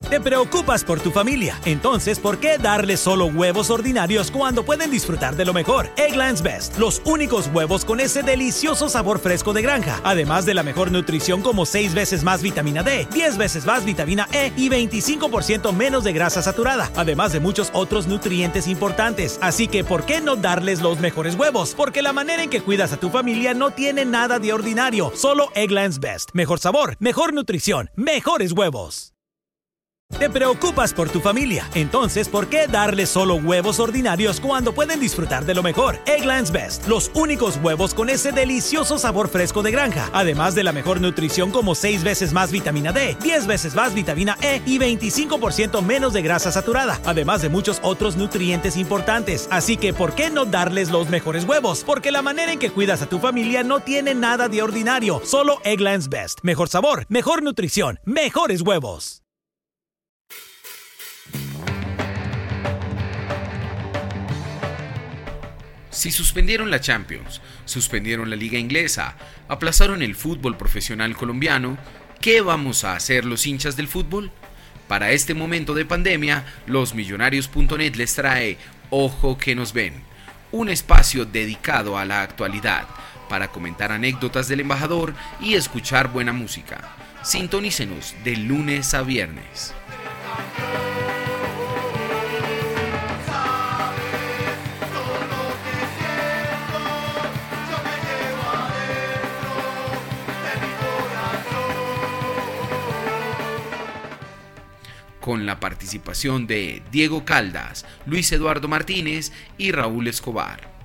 Te preocupas por tu familia, entonces ¿por qué darles solo huevos ordinarios cuando pueden disfrutar de lo mejor? Eggland's Best, los únicos huevos con ese delicioso sabor fresco de granja, además de la mejor nutrición como 6 veces más vitamina D, 10 veces más vitamina E y 25% menos de grasa saturada, además de muchos otros nutrientes importantes. Así que ¿por qué no darles los mejores huevos? Porque la manera en que cuidas a tu familia no tiene nada de ordinario, solo Eggland's Best. Mejor sabor, mejor nutrición, mejores huevos. Te preocupas por tu familia, entonces ¿por qué darles solo huevos ordinarios cuando pueden disfrutar de lo mejor? Eggland's Best, los únicos huevos con ese delicioso sabor fresco de granja, además de la mejor nutrición como 6 veces más vitamina D, 10 veces más vitamina E y 25% menos de grasa saturada, además de muchos otros nutrientes importantes. Así que ¿por qué no darles los mejores huevos? Porque la manera en que cuidas a tu familia no tiene nada de ordinario, solo Eggland's Best. Mejor sabor, mejor nutrición, mejores huevos. Si suspendieron la Champions, suspendieron la Liga Inglesa, aplazaron el fútbol profesional colombiano, ¿qué vamos a hacer los hinchas del fútbol? Para este momento de pandemia, losmillonarios.net les trae Ojo que nos ven, un espacio dedicado a la actualidad, para comentar anécdotas del embajador y escuchar buena música. Sintonícenos de lunes a viernes. Con la participación de Diego Caldas, Luis Eduardo Martínez y Raúl Escobar.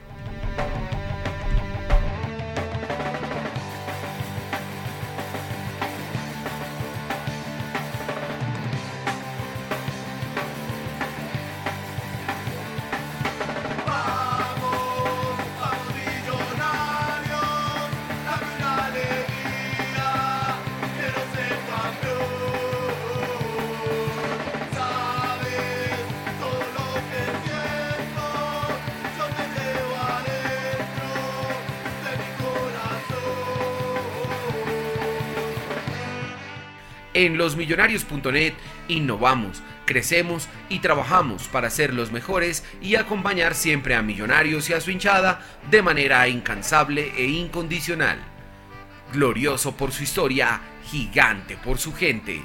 En losmillonarios.net innovamos, crecemos y trabajamos para ser los mejores y acompañar siempre a Millonarios y a su hinchada de manera incansable e incondicional. Glorioso por su historia, gigante por su gente.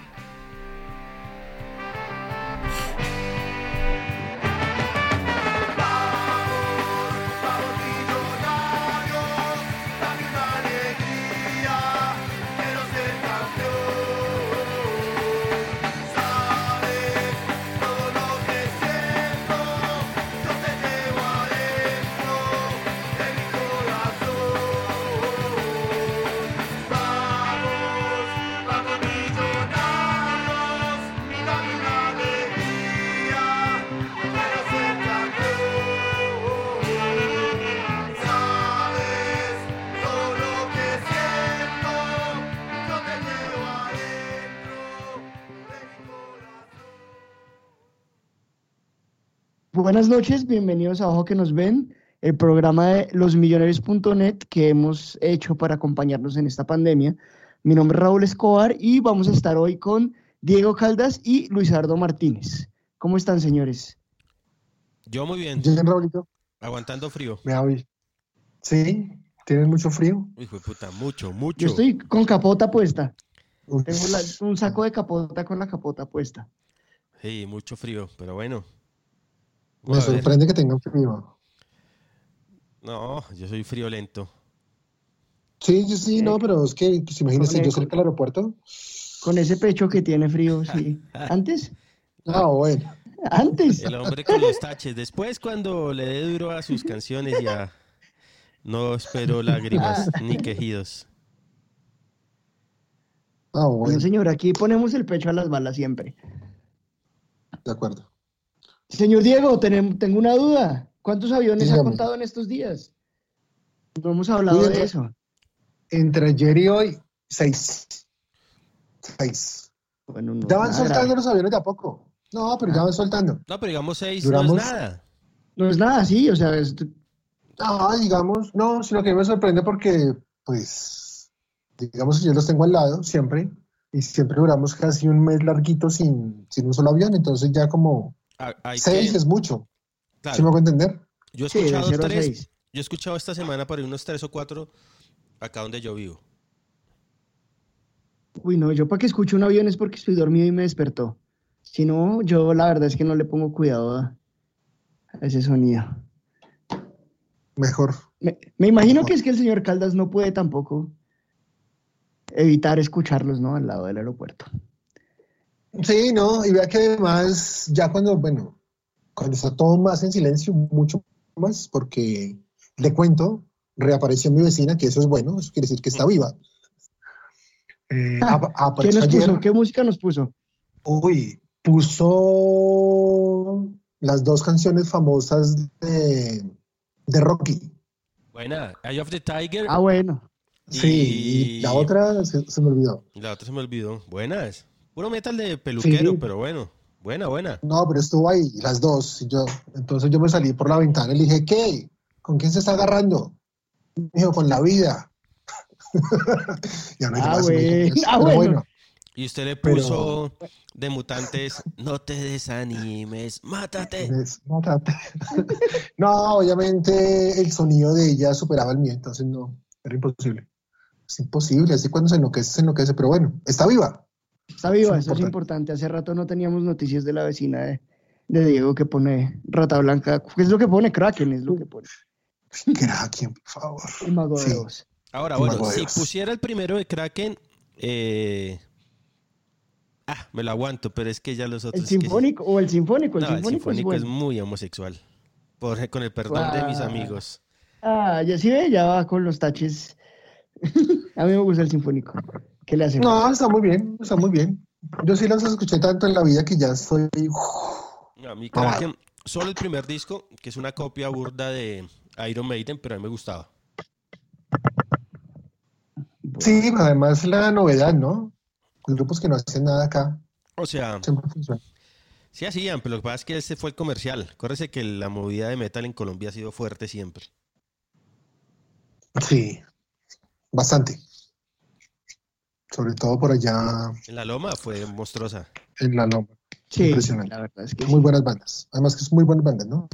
Buenas noches, bienvenidos a Ojo que nos ven, el programa de losmillonarios.net que hemos hecho para acompañarnos en esta pandemia. Mi nombre es Raúl Escobar y vamos a estar hoy con Diego Caldas y Luis Eduardo Martínez. ¿Cómo están, señores? Yo muy bien. Yo bien, Raulito. Aguantando frío. Me voy. ¿Sí? ¿Tienes mucho frío? Uy, puta, mucho. Yo estoy con capota puesta. Uy. Tengo un saco de capota con la capota puesta. Sí, mucho frío, pero bueno. Me sorprende que tengan frío. No, yo soy friolento. Sí, no, pero es que, pues imagínese, yo cerca del aeropuerto. Con ese pecho que tiene frío, sí. ¿Antes? Ah, bueno. Antes. El hombre con los taches. Después, cuando le dé duro a sus canciones, ya no espero lágrimas ni quejidos. Ah, bueno. No, señor, aquí ponemos el pecho a las balas siempre. De acuerdo. Señor Diego, tengo una duda. ¿Cuántos aviones Dígame. ha contado en estos días? No hemos hablado de eso. Entre ayer y hoy, 6. Bueno, no Ya van es nada soltando grave. los aviones de a poco. No, pero ya van soltando. No, pero digamos 6 Duramos- no es nada. No es nada así, o sea, Ah, digamos, no, sino que me sorprende porque, pues, digamos que yo los tengo al lado siempre y siempre duramos casi un mes larguito sin un solo avión, entonces ya como Hay 6 que, es mucho. claro, ¿Sí me hago entender? yo he Sí, de escuchado 0 a 3, 6. yo he escuchado esta semana por ahí unos 3 o 4 acá donde yo vivo. Uy, no, yo para que escuche un avión es porque estoy dormido y me despertó. Si no, yo la verdad es que no le pongo cuidado a ese sonido. Mejor. Me imagino que Mejor. es que el señor Caldas no puede tampoco evitar escucharlos, ¿no? Al lado del aeropuerto. Sí, no, y vea que además ya cuando está todo más en silencio, mucho más, porque le cuento, reapareció mi vecina, que eso es bueno, eso quiere decir que está viva. ¿Qué Apareció nos ayer, puso? ¿Qué música nos puso? puso las 2 canciones famosas de Rocky. Buena, Eye of the Tiger Ah, bueno. Sí, y la y otra se me olvidó. la otra se me olvidó. Buenas. Puro metal de peluquero, Sí, pero bueno. Buena, buena. no, pero estuvo ahí, las dos. Entonces yo me salí por la ventana y le dije, ¿qué? ¿Con quién se está agarrando? Me dijo, con la vida. Ya no dije Ah, más, me dijo, bueno. pues, Ah, pero bueno. bueno, Y usted le pero puso de mutantes, no te desanimes, mátate. mátate. No, obviamente el sonido de ella superaba el mío, entonces no, era imposible. Es imposible, así cuando se enloquece, pero bueno, está viva. Está Eso viva, es eso es importante. importante. Hace rato no teníamos noticias de la vecina de Diego que pone Rata Blanca. ¿Qué es lo que pone? Kraken es lo que pone. Kraken, por favor. El mago de Sí, Oz. Ahora, el bueno, mago de si Dios. pusiera el primero de Kraken, me lo aguanto, pero es que ya los ¿El otros que sí. sinfónico o el sinfónico? El No, el sinfónico es sinfónico es bueno. muy homosexual. Con el perdón de mis Ah, amigos. ya sí ve, ya va con los taches. A mí me gusta el sinfónico. ¿Qué le hacemos? No, está muy bien, está muy bien. Yo sí los escuché tanto en la vida que ya estoy No, a mí mamado. Kraken, solo el primer disco, que es una copia burda de Iron Maiden, pero a mí me gustaba. Bueno, Sí, además la novedad, ¿no? Grupos que no hacen nada acá, O sea, siempre funciona. sí hacían, pero lo que pasa es que ese fue el comercial. Acuérdese que la movida de metal en Colombia ha sido fuerte siempre. Sí, bastante. Sobre todo por allá En la Loma fue monstruosa. en la Loma. sí, Impresionante. la verdad es que Muy sí. buenas bandas. Además que es muy buenas bandas, ¿no?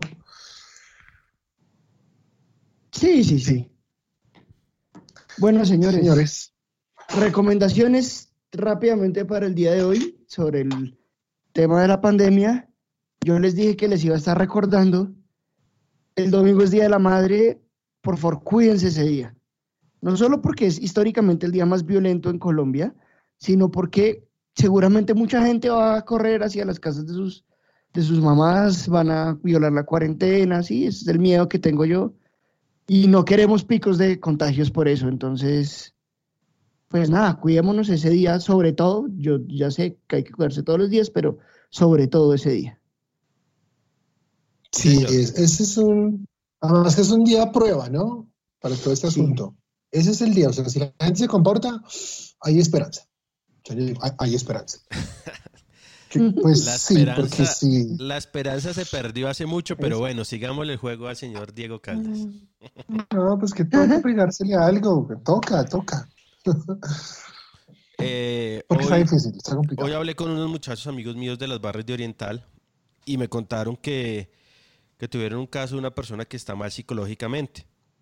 Sí, sí, Sí. sí. Bueno, señores, Señores, recomendaciones rápidamente para el día de hoy sobre el tema de la pandemia. Yo les dije que les iba a estar recordando. El domingo es Día de la Madre. Por favor, cuídense ese día. No solo porque es históricamente el día más violento en Colombia, sino porque seguramente mucha gente va a correr hacia las casas de sus mamás, van a violar la cuarentena, sí, ese es el miedo que tengo yo. Y no queremos picos de contagios por eso. Entonces, pues nada, cuidémonos ese día, sobre todo. Yo ya sé que hay que cuidarse todos los días, pero sobre todo ese día. Sí, sí, señor. ese es además que es un día a prueba, ¿no? Para todo este Sí. asunto. Ese es el día, o sea, si la gente se comporta, hay esperanza. O sea, yo digo, hay esperanza. Pues La sí, porque esperanza, sí. la esperanza se perdió hace mucho, pero bueno, sigámosle el juego al señor Diego Caldas. No, pues que toca pegársele a algo, que toca. Porque está Hoy, difícil, está hoy complicado. hablé con unos muchachos amigos míos de las barrios de Oriental y me contaron que tuvieron un caso de una persona que está mal psicológicamente.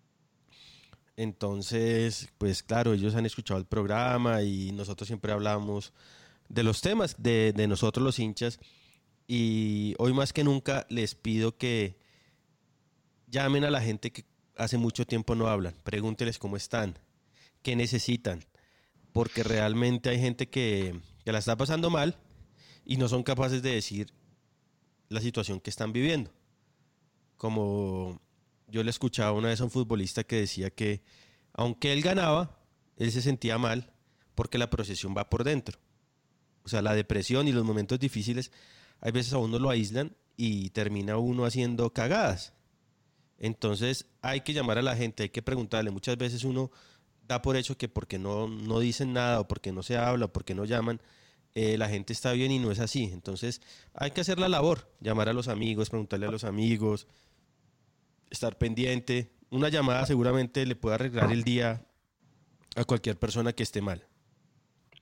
Entonces, pues claro, ellos han escuchado el programa y nosotros siempre hablamos de los temas de nosotros los hinchas y hoy más que nunca les pido que llamen a la gente que hace mucho tiempo no hablan, pregúnteles cómo están, qué necesitan, porque realmente hay gente que la está pasando mal y no son capaces de decir la situación que están viviendo. Como yo le escuchaba una vez a un futbolista que decía que aunque él ganaba, él se sentía mal porque la procesión va por dentro. O sea, la depresión y los momentos difíciles, hay veces a uno lo aíslan y termina uno haciendo cagadas. Entonces hay que llamar a la gente, hay que preguntarle. Muchas veces uno da por hecho que porque no dicen nada o porque no se habla o porque no llaman, la gente está bien y no es así. Entonces hay que hacer la labor, llamar a los amigos, preguntarle a los amigos, estar pendiente. Una llamada seguramente le puede arreglar el día a cualquier persona que esté mal.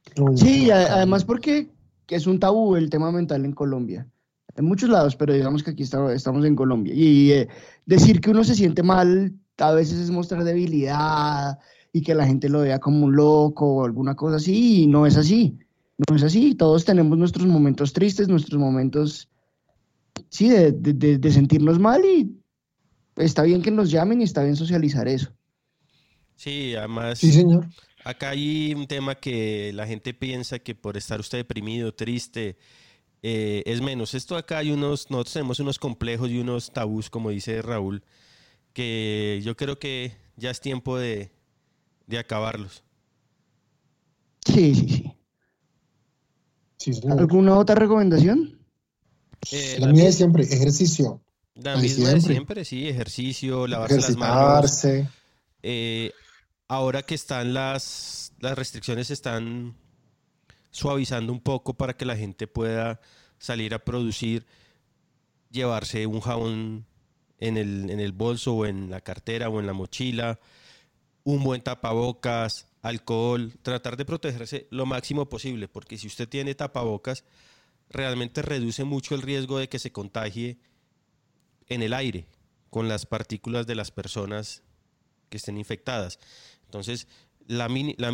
Sí, además porque es un tabú el tema mental en Colombia. En muchos lados, pero digamos que aquí estamos en Colombia. Y decir que uno se siente mal a veces es mostrar debilidad y que la gente lo vea como un loco o alguna cosa así, y no es así. No es así. Todos tenemos nuestros momentos tristes, nuestros momentos, sí, de sentirnos mal, y está bien que nos llamen y está bien socializar eso. Sí, además, Sí, señor. acá hay un tema que la gente piensa que por estar usted deprimido, triste, es menos. Esto acá nosotros tenemos unos complejos y unos tabús, como dice Raúl, que yo creo que ya es tiempo de acabarlos. Sí, sí, sí. Sí, señor. ¿Alguna otra recomendación? La mía de siempre, ejercicio. La misma de siempre, sí, ejercicio, lavarse las manos. Ejercitarse. Ahora que están las restricciones, se están suavizando un poco para que la gente pueda salir a producir, llevarse un jabón en el bolso o en la cartera o en la mochila, un buen tapabocas, alcohol, tratar de protegerse lo máximo posible, porque si usted tiene tapabocas, realmente reduce mucho el riesgo de que se contagie en el aire con las partículas de las personas que estén infectadas. Entonces, la medida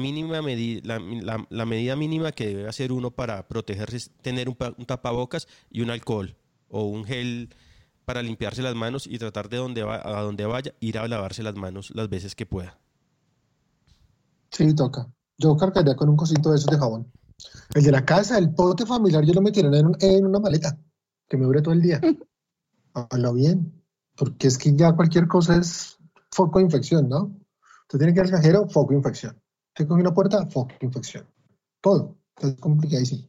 mínima que debe hacer uno para protegerse es tener un tapabocas y un alcohol o un gel para limpiarse las manos y tratar de a donde vaya ir a lavarse las manos las veces que pueda. Sí, toca. Yo cargaría con un cosito de esos de jabón. El de la casa, el pote familiar, yo lo metiera en una maleta, que me dure todo el día. Habla bien, porque es que ya cualquier cosa es foco de infección, ¿no? Usted tiene que ir al cajero, foco de infección. Usted coge una puerta, foco de infección. Todo. Es complicadísimo.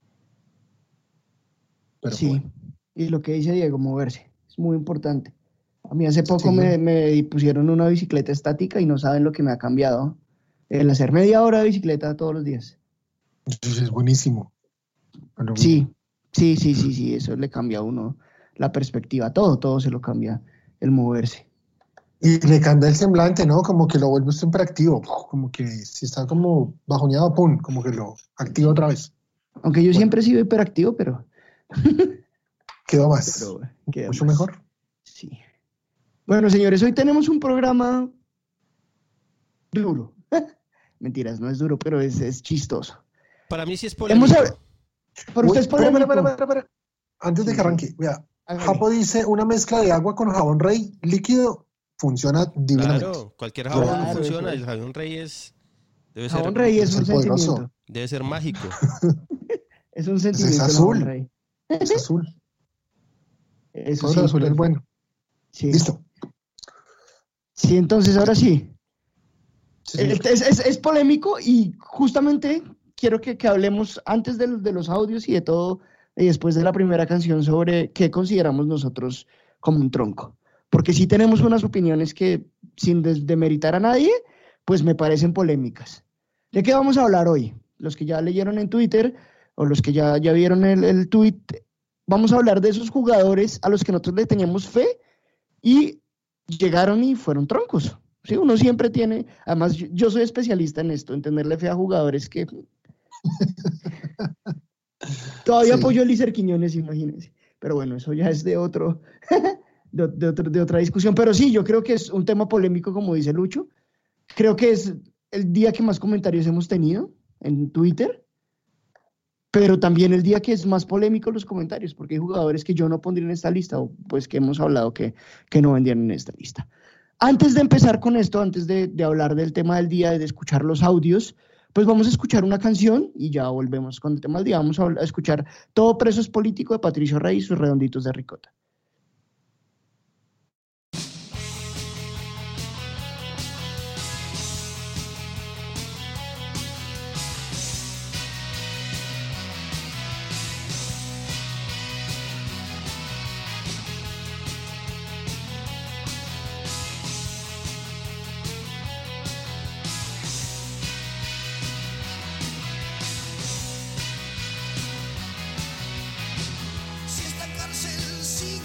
Pero Sí, bueno. y lo que dice Diego, moverse, es muy importante. A mí hace poco Sí. me pusieron una bicicleta estática y no saben lo que me ha cambiado. El hacer media hora de bicicleta todos los días. Eso es buenísimo. Pero Sí, eso le cambia a uno la perspectiva, todo se lo cambia el moverse. Y le cambia el semblante, ¿no? Como que lo vuelve usted hiperactivo. Como que si está como bajoneado, pum, como que lo activa otra vez. Aunque yo siempre he sido hiperactivo, pero Quedó más. queda Mucho más. mejor. Sí. Bueno, señores, hoy tenemos un programa duro. Mentiras, no es duro, pero es chistoso. Para mí sí es polémico. Para usted es polémico. Espera. Antes de que arranque, vea, Hágale. Japo dice una mezcla de agua con jabón rey líquido funciona divinamente. Claro, cualquier jabón Claro, funciona. eso. El jabón rey Jabón rey es un poderoso. sentimiento. debe ser mágico. Es un sentimiento. Es el jabón azul. rey. Es azul. Eso Todo sí. lo azul es bueno. Sí. Listo. Sí, entonces ahora sí. Sí. Es polémico y justamente quiero que hablemos antes de los audios y de todo, y después de la primera canción, sobre qué consideramos nosotros como un tronco. Porque sí tenemos unas opiniones que, sin demeritar a nadie, pues me parecen polémicas. ¿De qué vamos a hablar hoy? Los que ya leyeron en Twitter o los que ya vieron el tweet, vamos a hablar de esos jugadores a los que nosotros le teníamos fe y llegaron y fueron troncos. Sí, uno siempre tiene, además yo soy especialista en esto, en tenerle fe a jugadores que todavía Sí. apoyo a Lícer Quiñones, imagínense. Pero bueno, eso ya es de otra discusión. Pero sí, yo creo que es un tema polémico, como dice Lucho. Creo que es el día que más comentarios hemos tenido en Twitter, pero también el día que es más polémico los comentarios, porque hay jugadores que yo no pondría en esta lista, o pues que hemos hablado que no vendrían en esta lista. Antes de empezar con esto, antes de hablar del tema del día, de escuchar los audios, pues vamos a escuchar una canción y ya volvemos con el tema del día. Vamos a escuchar Todo preso es político de Patricio Rey y sus redonditos de ricota. Si esta cárcel sigue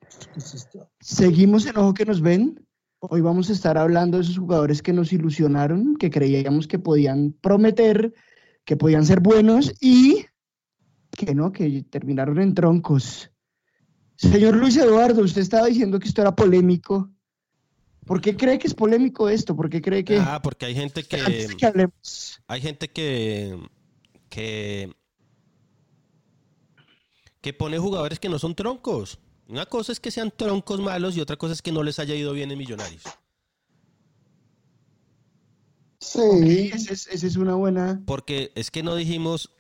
Seguimos en Ojo que nos ven. Hoy vamos a estar hablando de esos jugadores que nos ilusionaron, que creíamos que podían prometer, que podían ser buenos y que no, que terminaron en troncos. Señor Luis Eduardo, usted estaba diciendo que esto era polémico. ¿Por qué cree que es polémico esto? ¿Por qué cree que...? Porque hay gente que... Antes de que hablemos. Hay gente que pone jugadores que no son troncos. Una cosa es que sean troncos malos y otra cosa es que no les haya ido bien en Millonarios. Sí. Okay, esa es una buena... Porque es que no dijimos...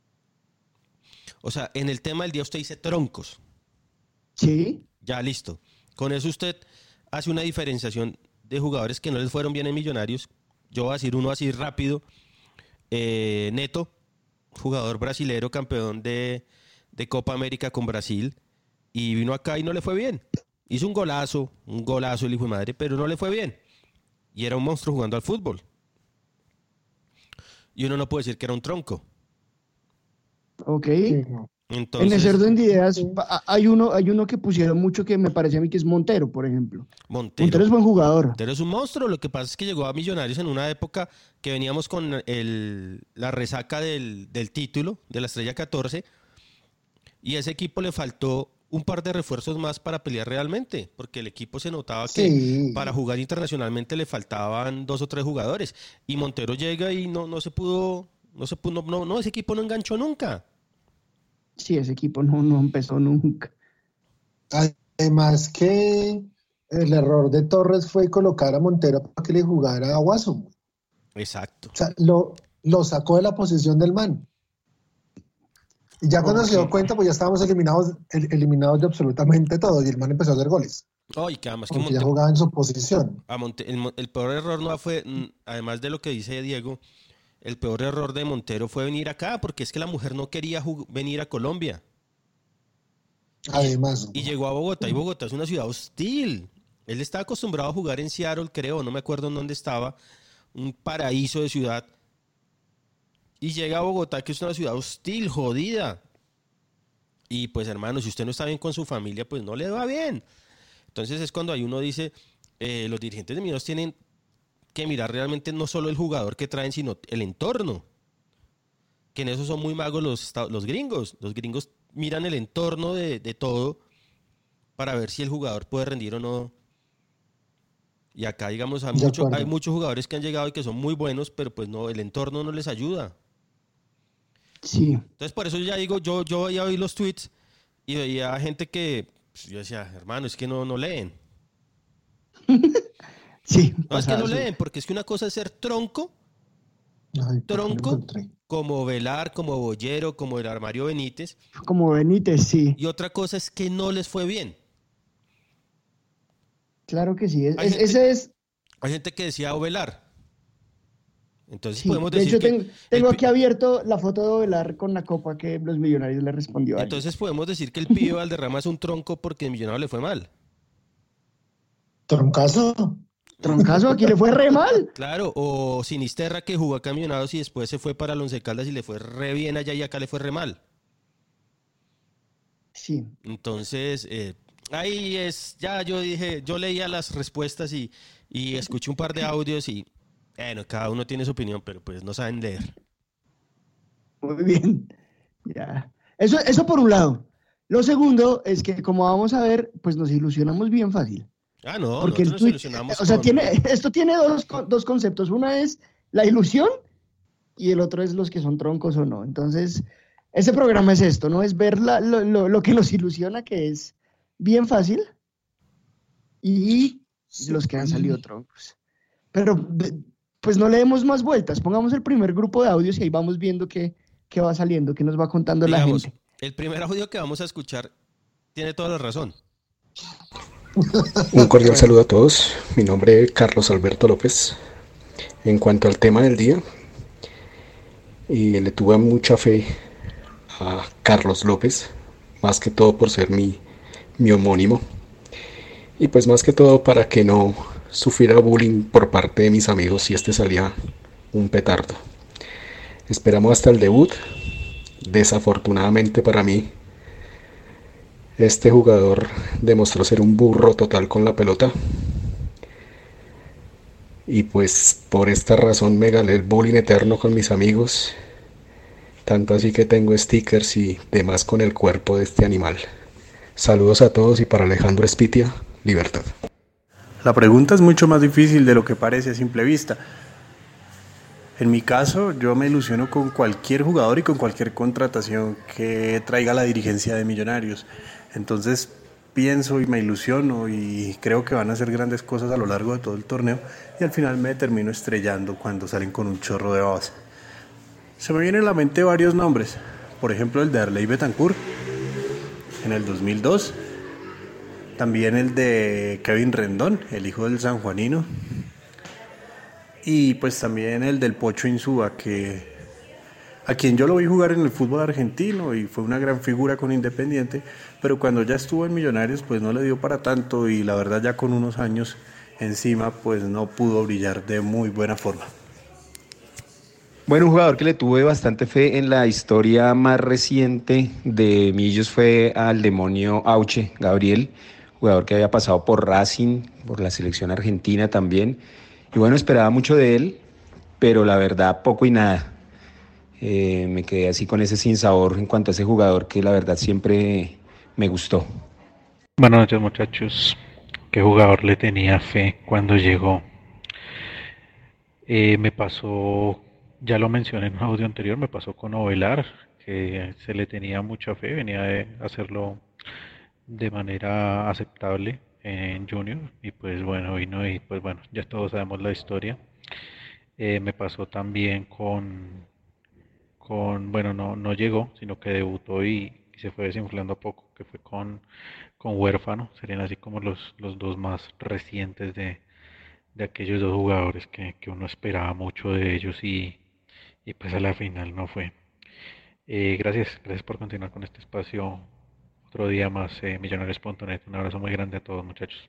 O sea, en el tema del día usted dice troncos. Sí. Ya, listo. Con eso usted hace una diferenciación de jugadores que no les fueron bien en Millonarios. Yo voy a decir uno así rápido. Neto, jugador brasilero, campeón de Copa América con Brasil. Y vino acá y no le fue bien. Hizo un golazo el hijo de madre, pero no le fue bien. Y era un monstruo jugando al fútbol. Y uno no puede decir que era un tronco. Ok. Sí, no. Entonces, En el Cerdo en Ideas hay uno que pusieron mucho que me parece a mí que es Montero, por ejemplo. Montero es buen jugador. Montero es un monstruo. Lo que pasa es que llegó a Millonarios en una época que veníamos con la resaca del título, de la Estrella 14, y a ese equipo le faltó un par de refuerzos más para pelear realmente, porque el equipo se notaba que para jugar internacionalmente le faltaban 2 o 3 jugadores, y Montero llega y no se pudo, ese equipo no enganchó nunca. Sí, ese equipo no empezó nunca. Además que el error de Torres fue colocar a Montero para que le jugara a Guaso. Exacto. O sea, lo sacó de la posición del man. Y ya cuando se dio cuenta, pues ya estábamos eliminados de absolutamente todo. Y el man empezó a hacer goles. Oh, y que además que Porque ya jugaba en su posición. el peor error no fue, además de lo que dice Diego, el peor error de Montero fue venir acá, porque es que la mujer no quería venir a Colombia. Además. Y llegó a Bogotá, y Bogotá es una ciudad hostil. Él estaba acostumbrado a jugar en Seattle, creo, no me acuerdo en dónde estaba, un paraíso de ciudad. Y llega a Bogotá, que es una ciudad hostil, jodida. Y pues, hermano, si usted no está bien con su familia, pues no le va bien. Entonces es cuando ahí uno dice, los dirigentes de Millonarios tienen que mirar realmente no solo el jugador que traen, sino el entorno. Que en eso son muy magos los gringos. Los gringos miran el entorno de todo para ver si el jugador puede rendir o no. Y acá, digamos, hay muchos jugadores que han llegado y que son muy buenos, pero pues no, el entorno no les ayuda. Sí. Entonces, por eso ya digo, yo ya oí los tweets y veía gente que, pues, yo decía, hermano, es que no leen. Sí. No, es que no leen, porque es que una cosa es ser tronco, como Velar, como Boyero, como el Armario Benítez. Como Benítez, sí. Y otra cosa es que no les fue bien. Claro que sí. Hay gente que decía Ovelar. Entonces sí, podemos de decir hecho, tengo aquí abierto la foto de Ovelar con la copa que los Millonarios le respondió a él. Entonces podemos decir que el pibe Valderrama es un tronco porque el Millonario le fue mal. ¿Troncazo? Troncazo, aquí le fue re mal. Claro, o Sinisterra, que jugó acá en Millonarios y después se fue para el Once Caldas y le fue re bien allá y acá le fue re mal. Sí. Entonces, ahí es, ya yo dije, yo leía las respuestas y escuché un par de audios y, bueno, cada uno tiene su opinión, pero pues no saben leer. Muy bien. Ya. Eso por un lado. Lo segundo es que, como vamos a ver, pues nos ilusionamos bien fácil. Ah, no, porque nosotros nos ilusionamos. O sea, esto tiene dos conceptos. Una es la ilusión y el otro es los que son troncos o no. Entonces, ese programa es esto, ¿no? Es ver lo que nos ilusiona, que es bien fácil, y los que han salido troncos. Pero, pues no le demos más vueltas. Pongamos el primer grupo de audios y ahí vamos viendo qué va saliendo, qué nos va contando la gente. El primer audio que vamos a escuchar tiene toda la razón. Un cordial saludo a todos, mi nombre es Carlos Alberto López. En cuanto al tema del día, le tuve mucha fe a Carlos López, más que todo por ser mi homónimo, y pues más que todo para que no sufriera bullying por parte de mis amigos si salía un petardo. Esperamos hasta el debut. Desafortunadamente para mí, Este jugador demostró ser un burro total con la pelota. Y pues por esta razón me gané el bullying eterno con mis amigos. Tanto así que tengo stickers y demás con el cuerpo de este animal. Saludos a todos y para Alejandro Espitia, libertad. La pregunta es mucho más difícil de lo que parece a simple vista. En mi caso, yo me ilusiono con cualquier jugador y con cualquier contratación que traiga la dirigencia de Millonarios. Entonces pienso y me ilusiono y creo que van a hacer grandes cosas a lo largo de todo el torneo y al final me termino estrellando cuando salen con un chorro de babas. Se me vienen a la mente varios nombres, por ejemplo el de Arley Betancourt en el 2002, también el de Kevin Rendón, el hijo del sanjuanino, y pues también el del Pocho Insúa, a quien yo lo vi jugar en el fútbol argentino y fue una gran figura con Independiente, pero cuando ya estuvo en Millonarios pues no le dio para tanto y la verdad ya con unos años encima pues no pudo brillar de muy buena forma. Bueno, un jugador que le tuve bastante fe en la historia más reciente de Millos fue al demonio Auche, Gabriel, jugador que había pasado por Racing, por la selección argentina también. Y bueno, esperaba mucho de él, pero la verdad poco y nada. Me quedé así con ese sinsabor en cuanto a ese jugador que la verdad siempre me gustó. Buenas noches, muchachos. ¿Qué jugador le tenía fe cuando llegó? Me pasó, ya lo mencioné en un audio anterior, me pasó con Ovelar, que se le tenía mucha fe, venía de hacerlo de manera aceptable en Junior y pues bueno, vino y pues bueno, ya todos sabemos la historia. Me pasó también bueno, no llegó, sino que debutó y se fue desinflando a poco, que fue con Huérfano. Serían así como los dos más recientes de aquellos dos jugadores que uno esperaba mucho de ellos y pues a la final no fue. Gracias por continuar con este espacio. Otro día más, millonarios.net. Un abrazo muy grande a todos, muchachos.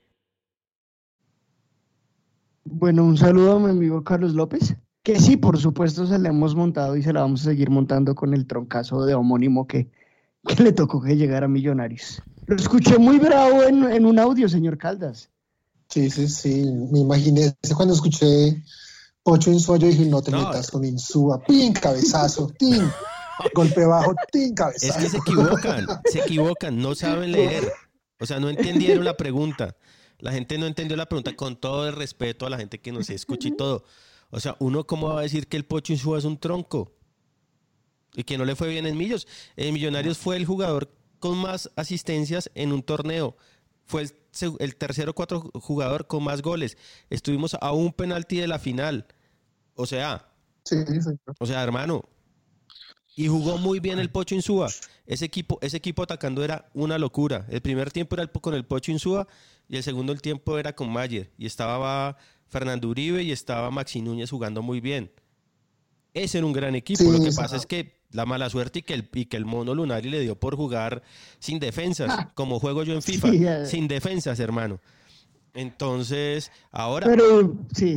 Bueno, un saludo a mi amigo Carlos López, que sí, por supuesto, se le hemos montado y se la vamos a seguir montando con el troncazo de homónimo que le tocó que llegara a Millonarios. Lo escuché muy bravo en un audio, señor Caldas. Sí, me imaginé cuando escuché Pocho Insúa, yo dije, no te metas con Insúa, pin, cabezazo, tin, golpe bajo, tin, cabezazo. Es que se equivocan, no saben leer, o sea, no entendieron la pregunta. La gente no entendió la pregunta, con todo el respeto a la gente que nos escucha y todo. O sea, uno cómo va a decir que el Pocho Insúa es un tronco y que no le fue bien en Millos. En Millonarios fue el jugador con más asistencias en un torneo. Fue el tercero jugador con más goles. Estuvimos a un penalti de la final. O sea, hermano. Y jugó muy bien el Pocho Insúa. Ese equipo atacando era una locura. El primer tiempo era con el Pocho Insúa y el segundo tiempo era con Mayer. Y estaba Fernando Uribe y estaba Maxi Núñez jugando muy bien. Ese era un gran equipo. Lo que pasa es que la mala suerte y que el mono Lunari le dio por jugar sin defensas, como juego yo en FIFA, sin defensas, hermano. Entonces, ahora... Pero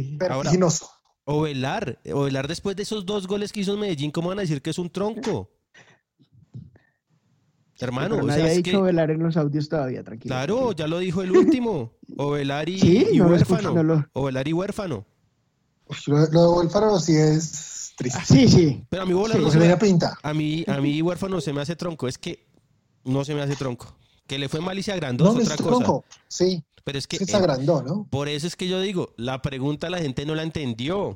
Ovelar después de esos 2 goles que hizo en Medellín, ¿cómo van a decir que es un tronco? Hermano, pero nadie ha dicho Ovelar en los audios todavía, tranquilo. Claro, tranquilo. ya lo dijo el último. Ovelar y Huérfano. Ovelar y Huérfano. Lo de Huérfano sí es triste. Sí. Pero a mí Ovelar a mí Huérfano se me hace tronco. Es que no se me hace tronco. Que le fue mal y se agrandó es otra cosa. Tronco. Sí. Pero es que se agrandó, ¿no? Por eso es que yo digo, la pregunta la gente no la entendió.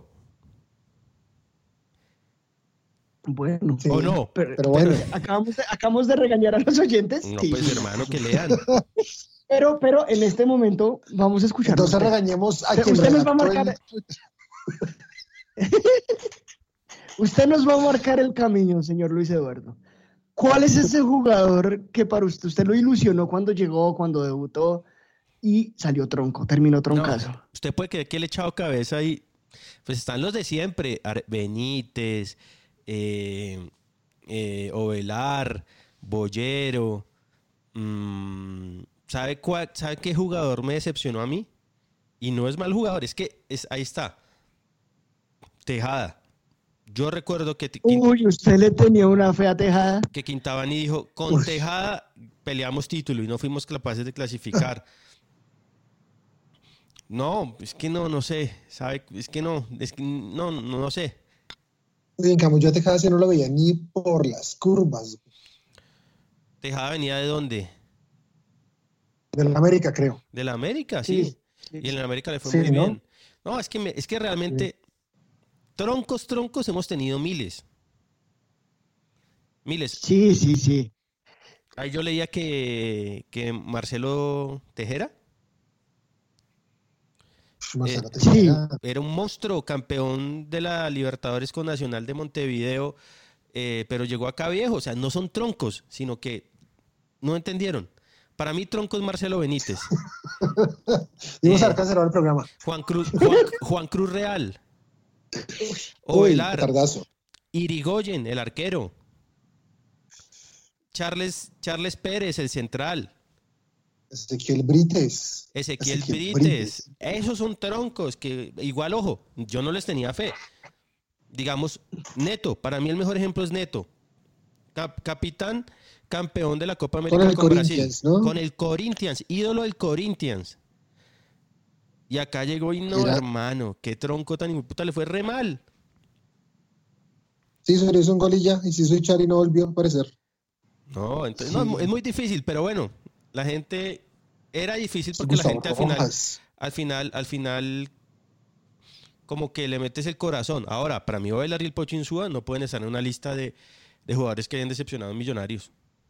Bueno, sí, o no. Pero bueno, acabamos de regañar a los oyentes. No, sí. Pues hermano, que lean. Pero en este momento vamos a escuchar. Entonces regañemos a quien usted nos va a marcar. Usted nos va a marcar el camino, señor Luis Eduardo. ¿Cuál es ese jugador que para usted lo ilusionó cuando llegó, cuando debutó y salió tronco, terminó troncazo? No, usted puede creer que le he echado cabeza y pues están los de siempre, Benítez, Ovelar, Boyero. ¿Sabe qué jugador me decepcionó a mí? Y no es mal jugador, es que ahí está. Tejada. Yo recuerdo que Uy, usted le tenía una fe a Tejada. que Quintabani dijo, con Tejada peleamos título y no fuimos capaces de clasificar. No, es que no sé, ¿sabe? Es que no sé. Y en cambio yo a Tejada sí no lo veía ni por las curvas. ¿Tejada venía de dónde? De la América, creo. De la América, sí. Y en la América le fue muy ¿no? bien. No, es que realmente troncos hemos tenido miles. Miles. Sí. Ahí yo leía que Marcelo Tejera Marcelo Tejera. era un monstruo, campeón de la Libertadores con Nacional de Montevideo, pero llegó acá viejo. O sea, no son troncos, sino que no entendieron. Para mí tronco es Marcelo Benítez. Vamos a ver cancelar el programa. Juan Cruz Real. Uy, Ovelar. petardazo. Irigoyen, el arquero. Charles Pérez, el central. Ezequiel Brites. Ezequiel Brites. Esos son troncos que, igual, ojo, yo no les tenía fe. Digamos, Neto. Para mí el mejor ejemplo es Neto. Capitán, campeón de la Copa América con Brasil. ¿No? Con el Corinthians, ídolo del Corinthians. Y acá llegó y no, hermano, qué tronco tan puta, le fue re mal. Sí, se hizo un gol y ya, y si soy Chari no volvió a aparecer. No, entonces no, es muy difícil, pero bueno, la gente era difícil porque Gustavo, la gente al final como que le metes el corazón. Ahora, para mí Ovelar y el Pocho Insúa no pueden estar en una lista de jugadores que hayan decepcionado en Millonarios.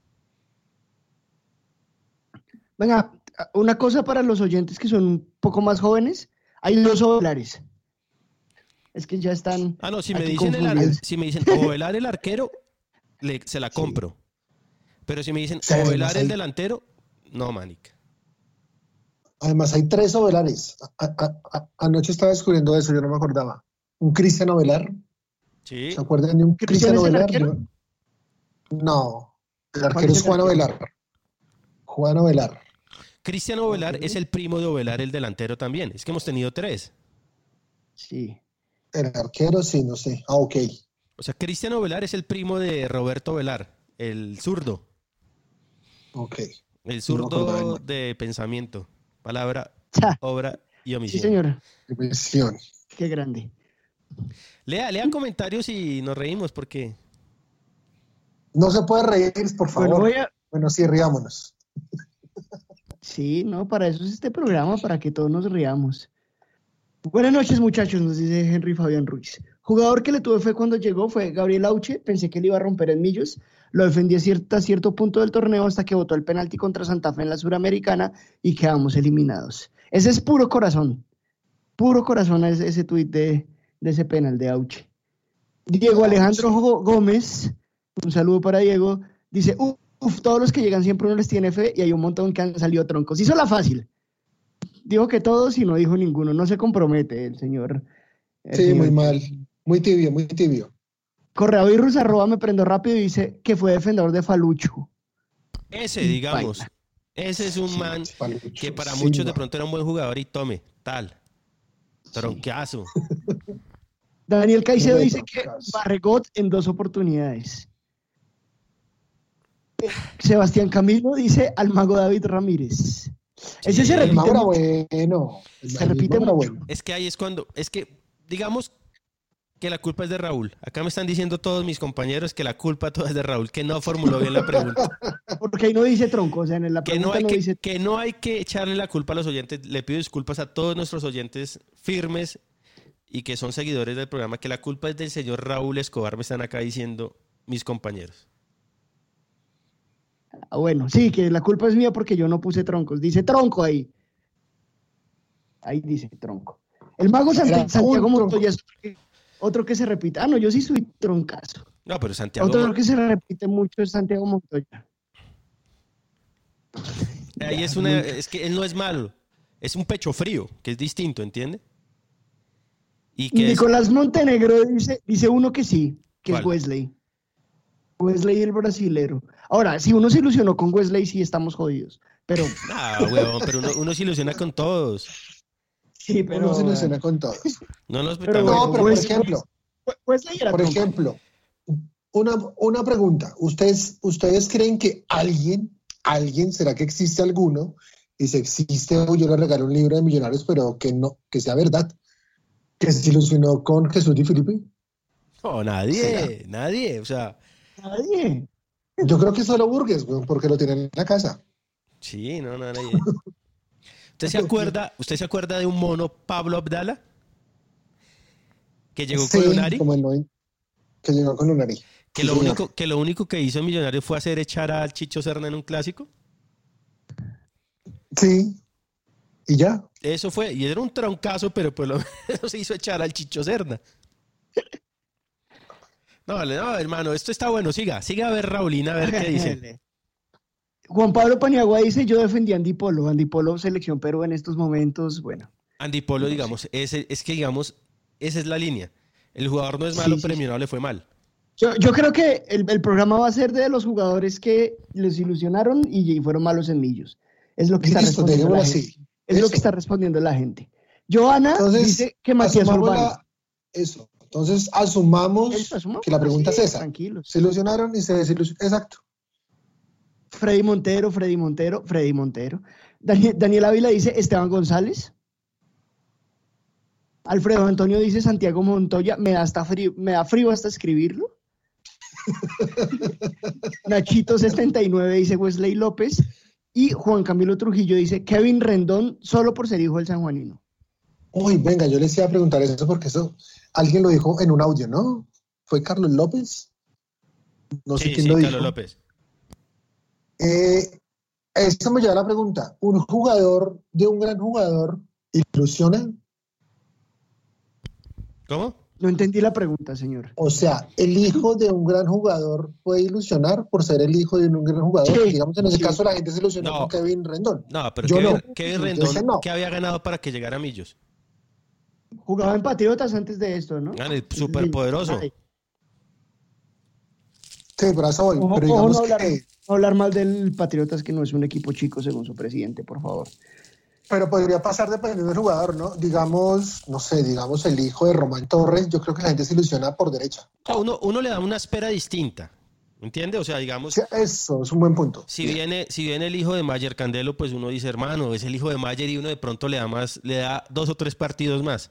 Venga, una cosa para los oyentes que son un poco más jóvenes, hay 2 Ovelares. Es que ya están. No, si me dicen Ovelar el arquero, se la compro. Pero si me dicen Ovelar el delantero, no, manica. Además hay 3 Ovelares. Anoche estaba descubriendo eso, yo no me acordaba. Un Cristian Ovelar. Sí. ¿Se acuerdan de un Cristian Ovelar? No, el arquero es Juan Ovelar. Juan Ovelar. Cristian Ovelar es el primo de Ovelar, el delantero también. Es que hemos tenido 3. Sí. El arquero, sí, no sé. Ok. O sea, Cristian Ovelar es el primo de Roberto Ovelar, el zurdo. Ok. El zurdo de pensamiento. Palabra, obra y omisión. Sí, señora. Omisión. Qué grande. Lea comentarios y nos reímos porque... No se puede reír, por favor. Bueno, sí, riámonos. Sí, no, para eso es este programa, para que todos nos riamos. Buenas noches, muchachos, nos dice Henry Fabián Ruiz. Jugador que le tuve fe cuando llegó fue Gabriel Auche. Pensé que le iba a romper en Millos. Lo defendí a cierto punto del torneo hasta que botó el penalti contra Santa Fe en la Suramericana y quedamos eliminados. Ese es puro corazón. Puro corazón ese tuit de ese penal de Auche. Diego Alejandro Gómez, un saludo para Diego, dice, todos los que llegan siempre uno les tiene fe y hay un montón que han salido troncos. Hizo la fácil. Dijo que todos y no dijo ninguno. No se compromete el señor. Sí, muy mal. Muy tibio. Correavirus @ me prendo rápido y dice que fue defensor de Falucho. Ese, digamos. Ese es un man Falucho, que para muchos de pronto era un buen jugador y tome, tal. Troncazo. Daniel Caicedo dice que Barregot en 2 oportunidades. Sebastián Camilo dice al mago David Ramírez. Ese se repite. Se repite mucho. Es que ahí es cuando, digamos que la culpa es de Raúl. Acá me están diciendo todos mis compañeros que la culpa toda es de Raúl, que no formuló bien la pregunta. Porque ahí no dice tronco, o sea, en la pregunta que no hay que echarle la culpa a los oyentes. Le pido disculpas a todos nuestros oyentes firmes y que son seguidores del programa, que la culpa es del señor Raúl Escobar, me están acá diciendo mis compañeros. Bueno, sí, que la culpa es mía porque yo no puse troncos. Dice tronco ahí. Ahí dice tronco. El mago Santiago Montoya es otro que se repite. No, yo sí soy troncazo. No, pero Santiago... Otro que se repite mucho es Santiago Montoya. Ahí es que él no es malo. Es un pecho frío, que es distinto, ¿entiende? Y que Nicolás Montenegro dice uno que sí, que ¿cuál? Es Wesley. Wesley el brasilero. Ahora, si uno se ilusionó con Wesley, sí estamos jodidos. Pero... huevón, pero uno se ilusiona con todos. Sí, pero... Uno se ilusiona con todos. No nos pero por ejemplo, Wesley era Por tronco. ejemplo, una pregunta. ¿Ustedes creen que alguien, será que existe alguno? Y si existe, yo le regalo un libro de Millonarios, pero que no, que sea verdad, que se ilusionó con Jesús Di Filipe. No, nadie. O sea, Nadie. Yo creo que solo Burgues, güey, porque lo tienen en la casa. sí, no, nadie. ¿Usted se acuerda de un mono, Pablo Abdala? Que llegó con Lunari. Como el 90, que llegó con Lunari. Que Sí, lo único que hizo Millonarios fue hacer echar al Chicho Serna en un clásico. Sí. ¿Y ya? Eso fue, y era un troncazo, pero pues lo menos se hizo echar al Chicho Serna. No, hermano, esto está bueno. Siga a ver Raulina, a ver qué dice. Juan Pablo Paniagua dice, yo defendí a Andy Polo, selección Perú en estos momentos, bueno. Andy Polo, digamos, es que digamos, esa es la línea. El jugador no es malo, pero no le fue mal. Yo creo que el programa va a ser de los jugadores que les ilusionaron y fueron malos en Millos. Es lo que está respondiendo la gente. Es lo que está respondiendo la gente. Joana dice que Matías Urbano. Eso. Entonces asumamos que la pregunta es esa. Tranquilos. Se ilusionaron y se desilusionaron. Exacto. Freddy Montero. Daniel Ávila dice Esteban González. Alfredo Antonio dice Santiago Montoya. Me da frío hasta escribirlo. Nachito 79 dice Wesley López. Y Juan Camilo Trujillo dice Kevin Rendón solo por ser hijo del sanjuanino. Uy, venga, yo les iba a preguntar eso porque eso alguien lo dijo en un audio, ¿no? ¿Fue Carlos López? No sé quién lo dijo. Carlos López. Esto me lleva a la pregunta. ¿Un jugador de un gran jugador ilusiona? ¿Cómo? No entendí la pregunta, señor. O sea, ¿el hijo de un gran jugador puede ilusionar por ser el hijo de un gran jugador? Sí, digamos, en ese caso la gente se ilusionó con Kevin Rendón. No, pero yo Kevin Rendón, ¿qué había ganado para que llegara a Millos? Jugaba en Patriotas antes de esto, ¿no? Súper poderoso. Sí, pero eso voy. Pero digamos no hablar mal del Patriotas, que no es un equipo chico según su presidente, por favor. Pero podría pasar dependiendo del jugador, ¿no? Digamos el hijo de Román Torres, yo creo que la gente se ilusiona por derecha. Uno le da una espera distinta, ¿entiende? O sea, digamos... Sí, eso es un buen punto. Si viene el hijo de Mayer Candelo, pues uno dice, hermano, es el hijo de Mayer y uno de pronto le da 2 o 3 partidos más.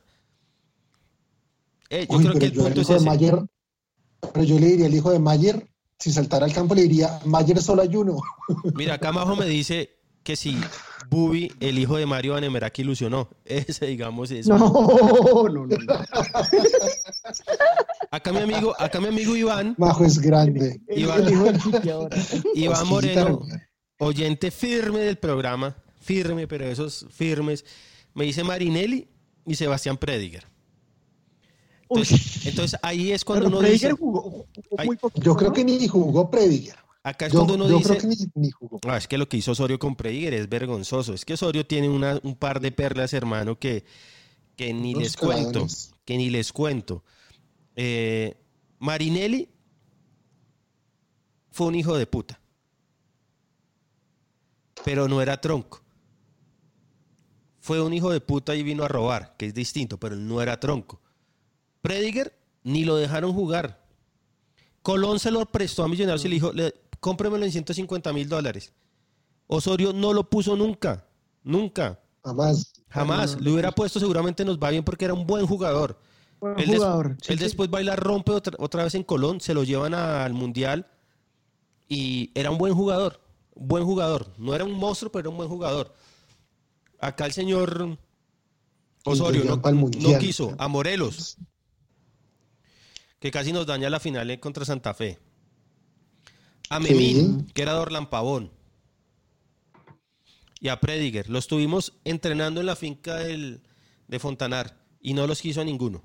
Yo creo que el punto es ese. Pero yo le diría al hijo de Mayer, si saltara al campo le diría, Mayer solo hay uno. Mira, acá abajo me dice que si Bubi, el hijo de Mario Vanemeraki, ilusionó. Ese, digamos, es. No. Acá mi amigo Iván. Majo es grande. Iván Moreno, oyente firme del programa, firme, pero esos firmes, me dice Marinelli y Sebastián Prediger. Entonces ahí es cuando uno dice... Jugó muy poquito, yo creo que ni jugó Prediger. Acá es cuando uno dice... Creo que ni jugó. Es que lo que hizo Osorio con Prediger es vergonzoso. Es que Osorio tiene un par de perlas, hermano, que ni les cuento. Que ni les cuento. Marinelli fue un hijo de puta. Pero no era tronco. Fue un hijo de puta y vino a robar, que es distinto, pero no era tronco. Prediger ni lo dejaron jugar. Colón se lo prestó a Millonarios y le dijo, cómpremelo en $150,000. Osorio no lo puso nunca. Jamás. Le hubiera puesto, seguramente nos va bien porque era un buen jugador. Él después va y la rompe otra vez en Colón, se lo llevan al Mundial y era un buen jugador. No era un monstruo, pero era un buen jugador. Acá el señor Osorio no quiso. A Morelos, que casi nos daña la final contra Santa Fe. A Memín, que era de Orlán Pavón. Y a Prediger. Los tuvimos entrenando en la finca de Fontanar y no los quiso a ninguno.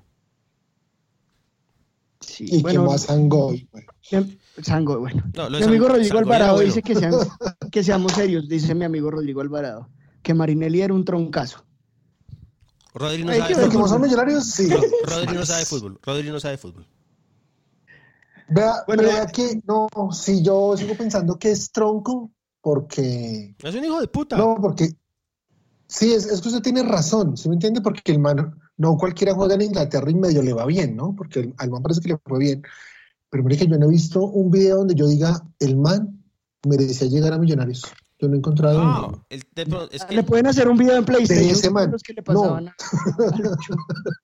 Sí, y bueno, que más Sangoy. Bueno. No, mi amigo Rodrigo Alvarado dice que seamos serios, dice mi amigo Rodrigo Alvarado, que Marinelli era un troncazo. Rodri no sabe fútbol. Como son millonarios, sí. Rodri no sabe fútbol. Vea que no, si yo sigo pensando que es tronco, porque... Es un hijo de puta. No, porque... Sí, es que usted tiene razón, ¿sí me entiende? Porque el man no cualquiera juega en Inglaterra y medio le va bien, ¿no? Porque al man parece que le fue bien. Pero mire que yo no he visto un video donde yo diga, el man merecía llegar a Millonarios. Yo no he encontrado uno. Es que Le pueden hacer un video en de PlayStation ese con man. los que le pasaban No. a Lucho.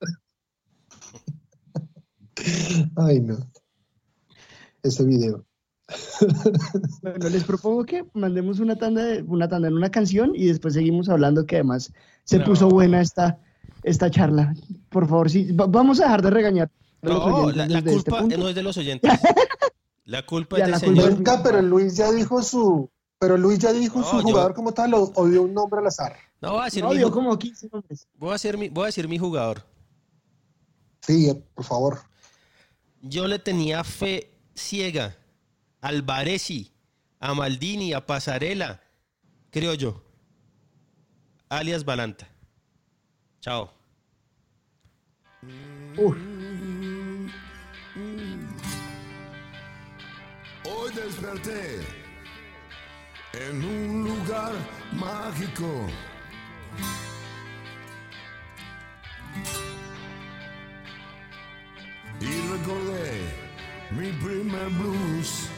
Ay, no. Ese video. Bueno, les propongo que mandemos una tanda en una canción y después seguimos hablando, que además se puso buena esta charla. Por favor, sí, vamos a dejar de regañar a los no, oyentes la desde este culpa punto. no es de los oyentes. La culpa Ya, es la del culpa señor. es- Venga, pero Luis ya dijo su No, jugador como tal o dio un nombre al azar. No, voy a decir No, mi dio ju- como 15 nombres. voy a decir mi jugador. Sí, por favor. Yo le tenía fe ciega al Baresi, a Maldini, a Pasarela, creo yo, alias Balanta. Chao. Hoy desperté en un lugar mágico. Y recordé mi primer blues.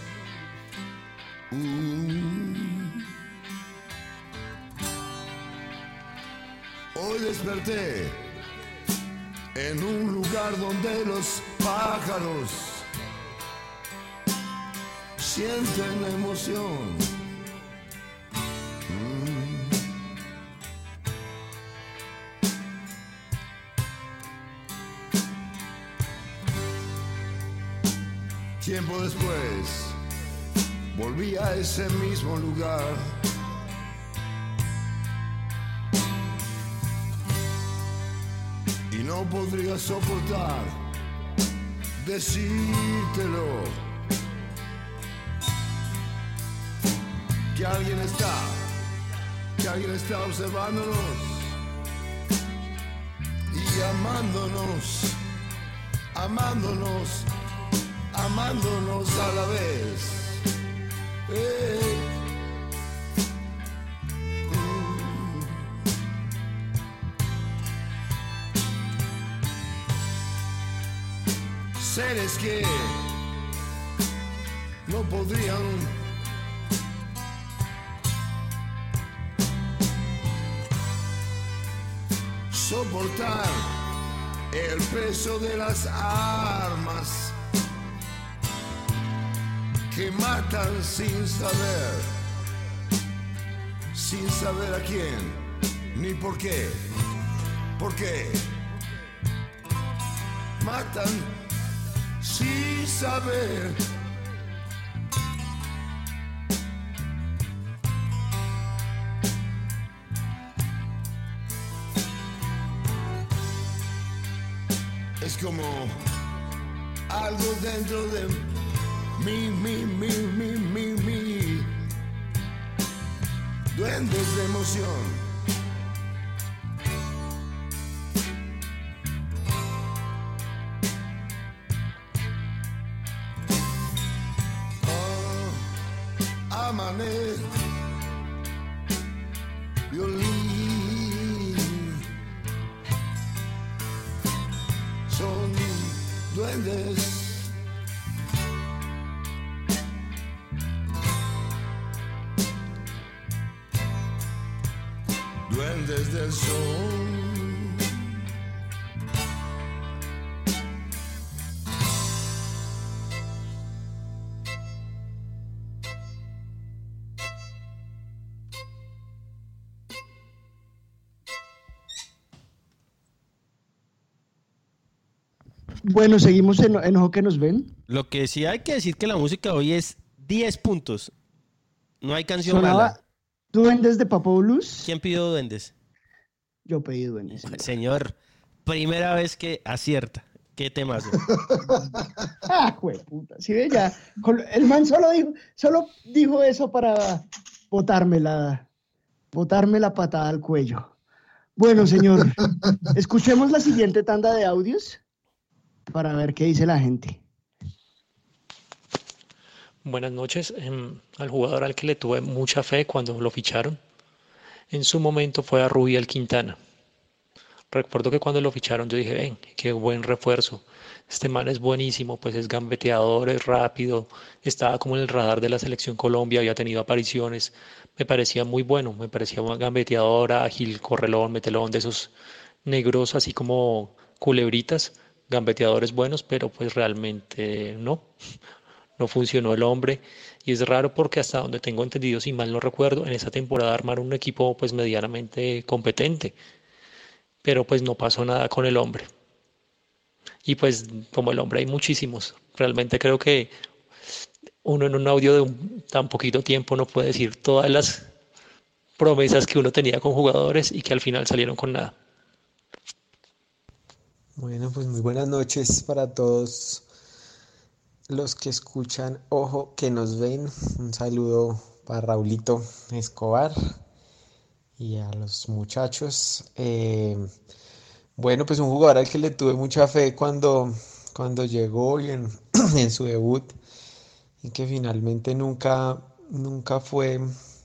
Hoy desperté en un lugar donde los pájaros sienten la emoción. Tiempo después volví a ese mismo lugar. Y no podría soportar decírtelo. Que alguien está observándonos y amándonos a la vez. Seres que no podrían soportar el peso de las armas que matan sin saber a quién ni por qué, porque matan sin saber. Es como algo dentro de mí, duendes de emoción. Amane, violín, son duendes. Duendes del sol. Bueno, seguimos en Ojo que nos ven. Lo que sí hay que decir que la música hoy es 10 puntos. No hay canción Sonaba mala. Duendes de Papo Blues. ¿Quién pidió duendes? Yo pedí Duendes. Señor, primera vez que acierta. ¿Qué temazo? Ah, jueputa. Sí, ve ya. El man solo dijo eso para botarme la patada al cuello. Bueno, señor, escuchemos la siguiente tanda de audios para ver qué dice la gente. Buenas noches. Al jugador al que le tuve mucha fe cuando lo ficharon, en su momento fue a Rubiel Quintana. Recuerdo que cuando lo ficharon yo dije, ven, qué buen refuerzo. Este man es buenísimo, pues es gambeteador, es rápido, estaba como en el radar de la selección Colombia, había tenido apariciones, me parecía muy bueno, me parecía un gambeteador, ágil, correlón, metelón, de esos negros así como culebritas, gambeteadores buenos, pero pues realmente no funcionó el hombre. Y es raro porque hasta donde tengo entendido, si mal no recuerdo, en esa temporada armaron un equipo pues medianamente competente, pero pues no pasó nada con el hombre. Y pues como el hombre hay muchísimos, realmente creo que uno en un audio de tan poquito tiempo no puede decir todas las promesas que uno tenía con jugadores y que al final salieron con nada. Bueno, pues muy buenas noches para todos los que escuchan, ojo, que nos ven. Un saludo para Raulito Escobar y a los muchachos. Bueno, pues un jugador al que le tuve mucha fe cuando llegó y en su debut, y que finalmente nunca fue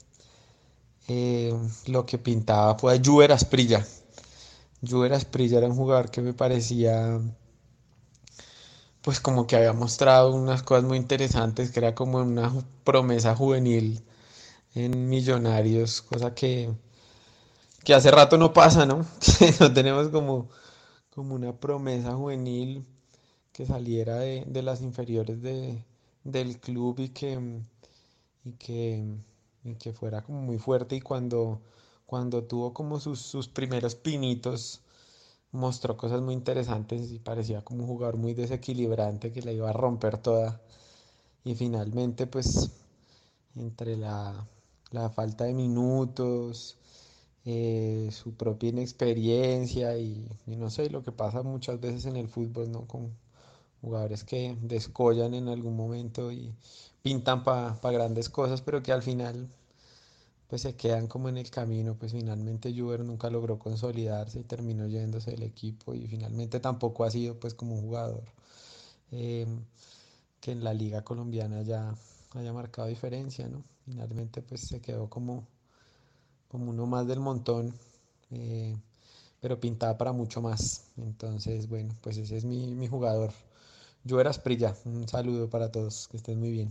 lo que pintaba, fue a Juber Asprilla. Juber Asprilla era un jugador que me parecía, pues como que había mostrado unas cosas muy interesantes, que era como una promesa juvenil en Millonarios, cosa que hace rato no pasa, ¿no? Que no tenemos como una promesa juvenil que saliera de las inferiores del club y que fuera como muy fuerte, y cuando tuvo como sus primeros pinitos mostró cosas muy interesantes y parecía como un jugador muy desequilibrante que la iba a romper toda, y finalmente pues entre la falta de minutos, su propia inexperiencia y no sé, lo que pasa muchas veces en el fútbol, ¿no? Con jugadores que descollan en algún momento y pintan para grandes cosas, pero que al final pues se quedan como en el camino. Pues finalmente Juber nunca logró consolidarse y terminó yéndose del equipo, y finalmente tampoco ha sido pues como un jugador eh, que en la liga colombiana ya haya marcado diferencia, ¿no? Finalmente pues se quedó como uno más del montón, eh, pero pintaba para mucho más. Entonces, bueno, pues ese es mi jugador, Juber Asprilla. Un saludo para todos, que estén muy bien.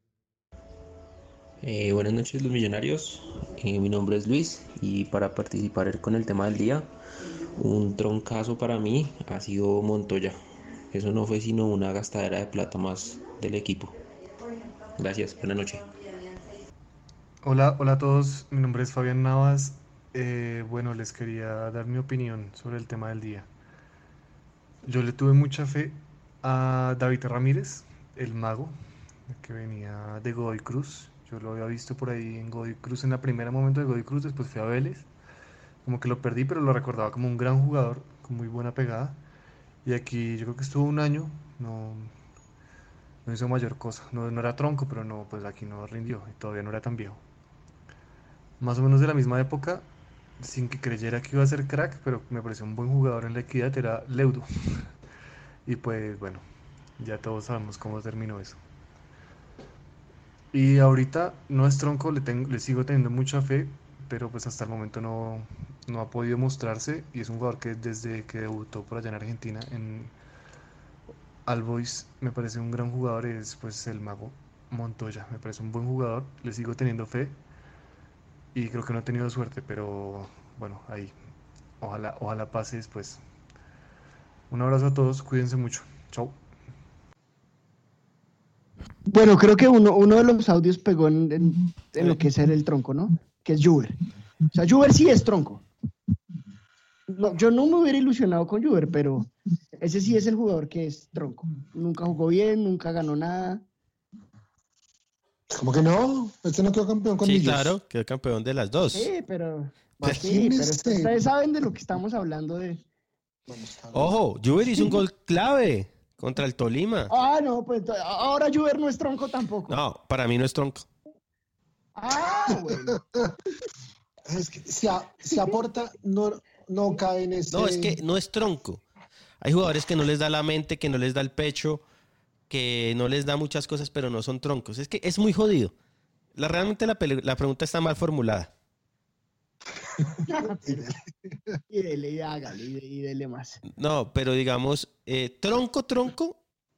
Buenas noches, los millonarios. Mi nombre es Luis y para participar con el tema del día, un troncazo para mí ha sido Montoya. Eso no fue sino una gastadera de plata más del equipo. Gracias, buenas noches. Hola a todos, mi nombre es Fabián Navas. Bueno, les quería dar mi opinión sobre el tema del día. Yo le tuve mucha fe a David Ramírez, el mago, que venía de Godoy Cruz. Yo lo había visto por ahí en Godoy Cruz, en la primera momento de Godoy Cruz, después fui a Vélez. Como que lo perdí, pero lo recordaba como un gran jugador, con muy buena pegada. Y aquí yo creo que estuvo un año, no hizo mayor cosa. No era tronco, pero no, pues aquí no rindió y todavía no era tan viejo. Más o menos de la misma época, sin que creyera que iba a ser crack, pero me pareció un buen jugador en la Equidad, era Leudo. Y pues bueno, ya todos sabemos cómo terminó eso. Y ahorita no es tronco, le sigo teniendo mucha fe, pero pues hasta el momento no ha podido mostrarse, y es un jugador que desde que debutó por allá en Argentina, en All Boys, me parece un gran jugador. Es pues el mago Montoya, me parece un buen jugador, le sigo teniendo fe y creo que no ha tenido suerte, pero bueno, ahí, ojalá pase después. Un abrazo a todos, cuídense mucho, chao. Bueno, creo que uno de los audios pegó en lo que es el tronco, ¿no? Que es Juber. O sea, Juber sí es tronco. No, yo no me hubiera ilusionado con Juber, pero ese sí es el jugador que es tronco. Nunca jugó bien, nunca ganó nada. ¿Cómo que no? ¿Este no quedó campeón con Sí, Millos? claro, quedó campeón de las dos. Sí, pero Imagínese. ustedes saben de lo que estamos hablando de... Ojo, Juber hizo un gol clave contra el Tolima. Ah, no, pues ahora Juber no es tronco tampoco. No, para mí no es tronco. Ah, bueno. Es que si aporta, no cae en ese... No, es que no es tronco. Hay jugadores que no les da la mente, que no les da el pecho, que no les da muchas cosas, pero no son troncos. Es que es muy jodido. Realmente la pregunta está mal formulada. Y dele, y hágale, y dele más. No, pero digamos, tronco.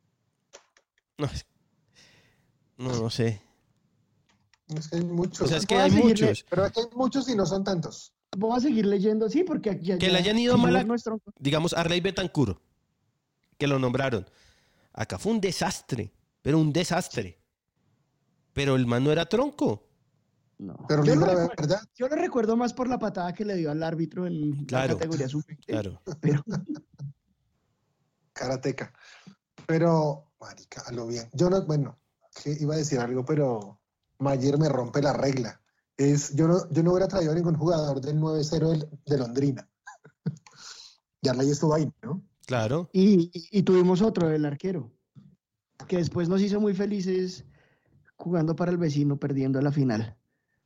No sé. Es que hay muchos. O sea, es que hay muchos. Pero es que hay muchos y no son tantos. Vamos a seguir leyendo, sí, porque aquí Que le hayan ido mal a, digamos, Arley Betancur, que lo nombraron. Acá fue un desastre, pero un desastre. Pero el man no era tronco. No. Pero ¿verdad? Yo lo recuerdo más por la patada que le dio al árbitro en la categoría sub-20. Claro. Pero... Karateca. Pero, marica, a lo bien. Yo no, bueno, que iba a decir algo, pero Mayer me rompe la regla. Yo no hubiera traído a ningún jugador del 9-0 de Londrina. Yarley estuvo ahí, ¿no? Claro. Y tuvimos otro, el arquero, que después nos hizo muy felices jugando para el vecino, perdiendo la final.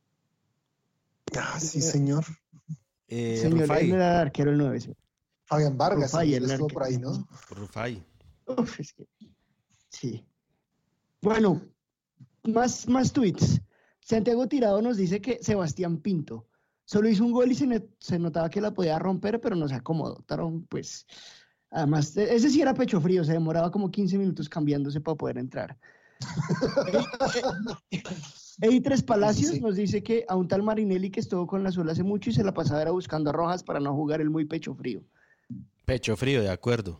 Ah, sí, señor. Señor, él era el arquero el 9-0. Fabián Vargas, Rufai, él estuvo por ahí, ¿no? Rufai. Uf, es que... Sí. Bueno, más tweets. Santiago Tirado nos dice que Sebastián Pinto solo hizo un gol y se notaba que la podía romper, pero no se acomodó. Pues, además, ese sí era pecho frío, se demoraba como 15 minutos cambiándose para poder entrar. Ey3 Palacios nos dice que a un tal Marinelli que estuvo con la Azul hace mucho y se la pasaba era buscando a Rojas para no jugar el muy pecho frío. Pecho frío, de acuerdo.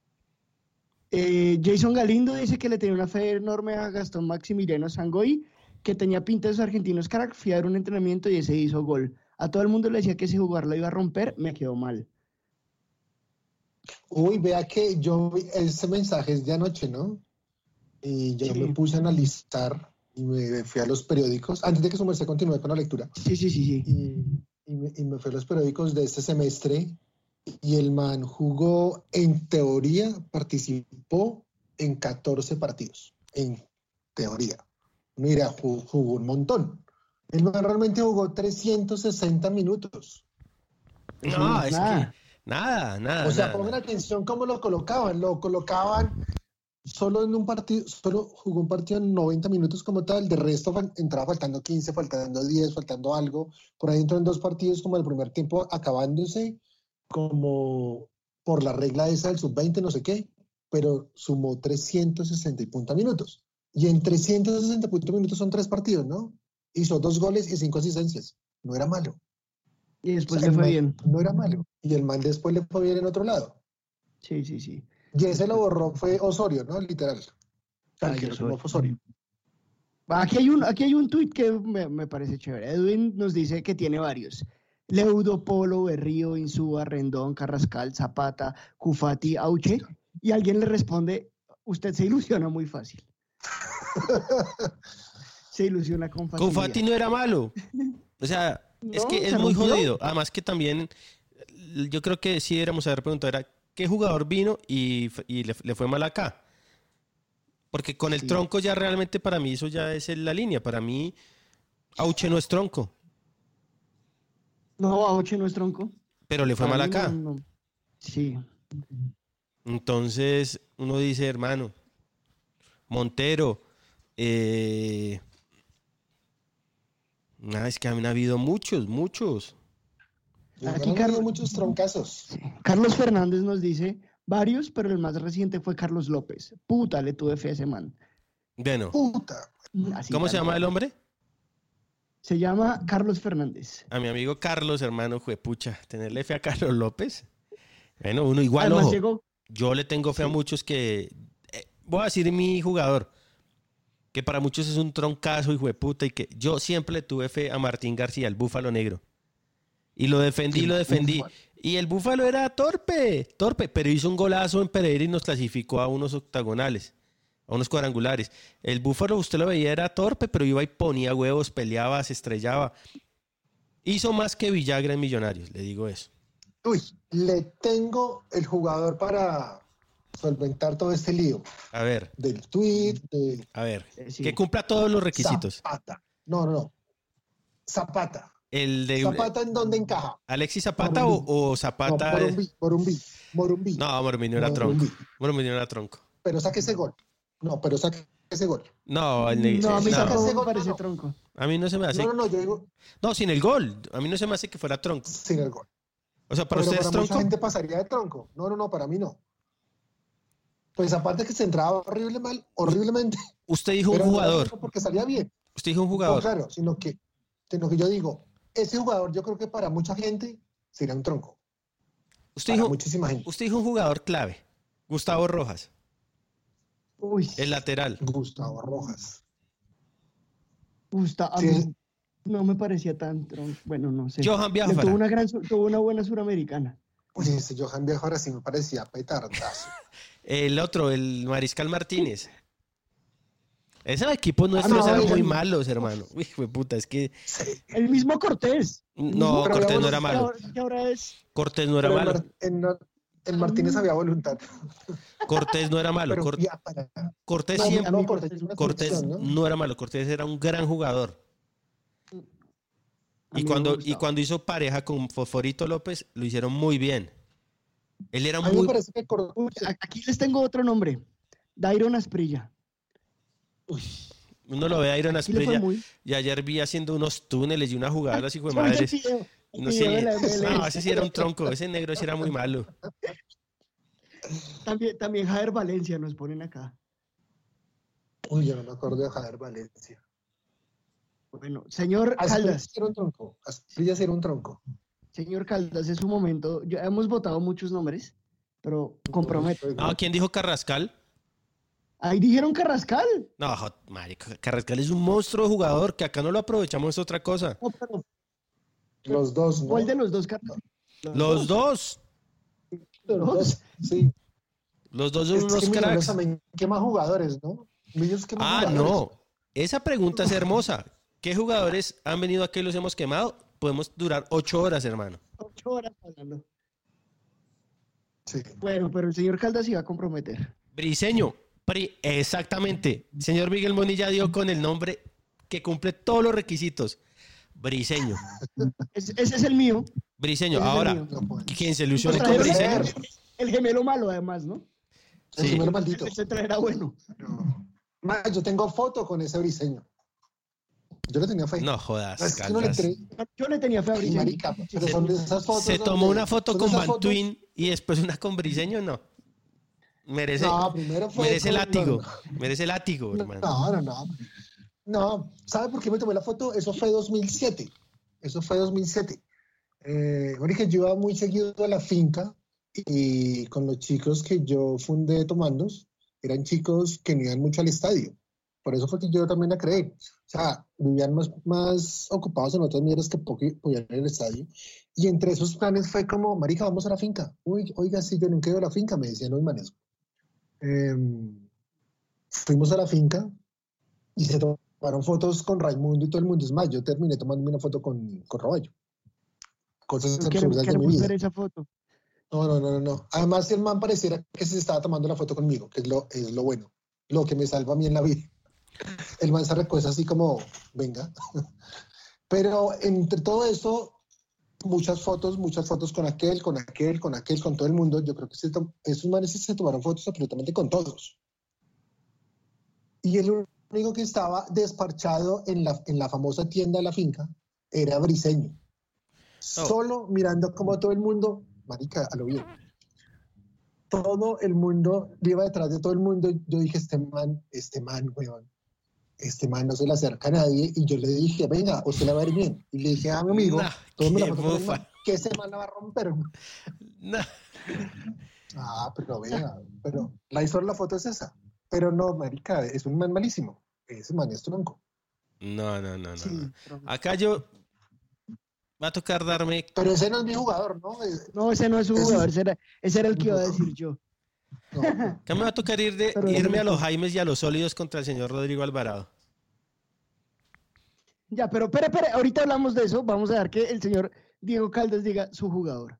Jason Galindo dice que le tenía una fe enorme a Gastón Maximiliano Sangoy, que tenía pinta de esos argentinos crack, fui a dar un entrenamiento y ese hizo gol. A todo el mundo le decía que si jugar la iba a romper, me quedó mal. Uy, vea que yo vi ese mensaje es de anoche, ¿no? Y yo me puse a analizar y me fui a los periódicos, antes de que su merced continúe con la lectura. Sí. Y me fui a los periódicos de este semestre y el man jugó, en teoría, participó en 14 partidos. En teoría. Mira, jugó un montón. El man realmente jugó 360 minutos. No, es que nada. O sea, nada. pongan atención cómo lo colocaban. Lo colocaban solo en un partido, solo jugó un partido en 90 minutos como tal. De resto entraba faltando 15, faltando 10, faltando algo. Por ahí entró en 2 partidos como el primer tiempo acabándose, como por la regla esa del sub-20, no sé qué, pero sumó 360 y punta minutos. Y en 360 minutos son 3 partidos, ¿no? Hizo 2 goles y 5 asistencias. No era malo. Y después le fue bien. No era malo. Y el man después le fue bien en otro lado. Sí. Y ese lo borró fue Osorio, ¿no? Literal. Que lo sumó fue Osorio. Aquí hay un tuit que me parece chévere. Edwin nos dice que tiene varios. Leudo, Polo, Berrío, Insúa, Rendón, Carrascal, Zapata, Cufati, Auche. Y alguien le responde, usted se ilusiona muy fácil. Se ilusiona con facilidad. Cufati no era malo. O sea, es que es muy jodido. Además que también, yo creo que sí deberíamos haber preguntado, era ¿qué jugador vino y le fue mal acá? Porque con el tronco ya realmente para mí eso ya es la línea. Para mí, Auche no es tronco. No, Auche no es tronco. Pero le fue mal acá. No. Sí. Entonces, uno dice, hermano, Montero, es que han habido muchos. Aquí han habido muchos troncazos. Carlos Fernández nos dice, varios, pero el más reciente fue Carlos López. Puta, le tuve fe a ese man. Bueno. Puta. ¿Cómo se llama el hombre? Se llama Carlos Fernández. A mi amigo Carlos, hermano, juepucha, tenerle fe a Carlos López. Bueno, uno igual, además, ojo. llegó... Yo le tengo fe a muchos que... voy a decir mi jugador, que para muchos es un troncazo, hijo de puta, y que yo siempre le tuve fe a Martín García, el Búfalo Negro. Y lo defendí. Y el Búfalo era torpe, pero hizo un golazo en Pereira y nos clasificó a unos octagonales, a unos cuadrangulares. El Búfalo, usted lo veía, era torpe, pero iba y ponía huevos, peleaba, se estrellaba. Hizo más que Villagra en Millonarios, le digo eso. Uy, le tengo el jugador para solventar todo este lío. A ver. Del tweet, A ver, que cumpla todos los requisitos. Zapata. No. Zapata. ¿Zapata en dónde encaja? ¿Alexis Zapata o Zapata? No, Morumbí. No, Morumbí no era tronco. Morumbí no era tronco. Pero saque ese gol. No, a mí tampoco me parece tronco. A mí no se me hace. No, yo digo. No, sin el gol. A mí no se me hace que fuera tronco. Sin el gol. O sea, para pero ustedes para tronco. mucha gente pasaría de tronco. No, para mí no. Pues aparte que se entraba horriblemente. Usted dijo un pero jugador. No porque salía bien. Usted dijo un jugador. No, claro, sino que yo digo, ese jugador yo creo que para mucha gente sería un tronco. Usted dijo un jugador clave. Gustavo Rojas. Uy. El lateral. Gustavo Rojas. A mí no me parecía tan tronco. Bueno, no sé. Johan Biafara. Tuvo una buena suramericana. Pues ese Johan Biafara sí me parecía petardazo. El otro, el Mariscal Martínez. Esos equipos nuestros eran muy malos, hermano. Uy, puta, es que... El mismo Cortés. No, Cortés no era malo. Cortés no era malo. En Martínez había voluntad. Cortés no era malo. Cortés no era malo. Cortés era un gran jugador. Y cuando hizo pareja con Fosforito López, lo hicieron muy bien. Él era muy... Aquí les tengo otro nombre. Dairon Asprilla. Uno lo ve a Iron Asprilla y ayer vi haciendo unos túneles y una jugada así de madres. No sé, no, ese sí era un tronco, ese negro sí era muy malo. También Javier Valencia nos ponen acá. Uy, yo no me acuerdo de Javier Valencia. Bueno, señor Caldas. Asprilla sí era un tronco. Señor Caldas, es su momento. Hemos votado muchos nombres, pero comprometo. ¿Quién dijo Carrascal? Ahí dijeron Carrascal. No, marico, Carrascal es un monstruo de jugador que acá no lo aprovechamos, es otra cosa. Los dos, ¿no? ¿Cuál de los dos, Carlos? Los dos. Sí. Los dos son unos cracks. ¿Qué más jugadores, no? No. Esa pregunta es hermosa. ¿Qué jugadores han venido aquí y los hemos quemado? Podemos durar 8 horas, hermano. 8 horas hablando. Sí. Bueno, pero el señor Caldas iba a comprometer. Briseño. Exactamente. Señor Miguel Monilla dio con el nombre que cumple todos los requisitos. Briseño. Ese es el mío. Briseño. Ahora, ¿quién se ilusione con Briseño? El gemelo malo, además, ¿no? El gemelo maldito. Ese era bueno. Yo tengo foto con ese Briseño. Yo le tenía fe. No jodas, yo le tenía fe a Briseño. Marica, pero son de esas fotos. Se tomó una foto con Bantuin y después una con Briseño, no. Merece látigo. Merece látigo, hermano. No, ¿sabe por qué me tomé la foto? Eso fue 2007. Porque yo iba muy seguido a la finca y con los chicos que yo fundé Tomandos, eran chicos que no iban mucho al estadio. Por eso fue que yo también la creé. O sea, vivían más ocupados en otras mierdas que podían ir al estadio. Y entre esos planes fue como, marica, vamos a la finca. Oiga, sí, yo nunca he ido a la finca, me decían los manes. Fuimos a la finca y se tomaron fotos con Raimundo y todo el mundo. Es más, yo terminé tomándome una foto con Roballo. Cosas absurdas de mi vida. Ver esa foto. No. Además, el man pareciera que se estaba tomando la foto conmigo, que es lo bueno, lo que me salva a mí en la vida. El man se recoge así como, venga. Pero entre todo eso, muchas fotos con aquel, con todo el mundo. Yo creo que esos manes se tomaron fotos absolutamente con todos. Y el único que estaba desparchado en la famosa tienda de la finca era Briseño. Solo mirando como todo el mundo, marica, a lo bien. Todo el mundo iba detrás de todo el mundo. Yo dije, este man, weón. Este man no se le acerca a nadie. Y yo le dije, venga, usted la va a ver bien. Y le dije a mi amigo, que ese man la va a romper. Pero venga, la historia de la foto es esa. Pero no, marica, es un man malísimo. Ese man es tronco. No. Sí, acá yo va a tocar darme... Pero ese no es mi jugador, ¿no? No, ese no es su jugador. Ese era el que iba a decir yo. No. Acá me va a tocar irme a los Jaimes y a los sólidos contra el señor Rodrigo Alvarado. Ya, pero espere, ahorita hablamos de eso. Vamos a dar que el señor Diego Caldas diga su jugador.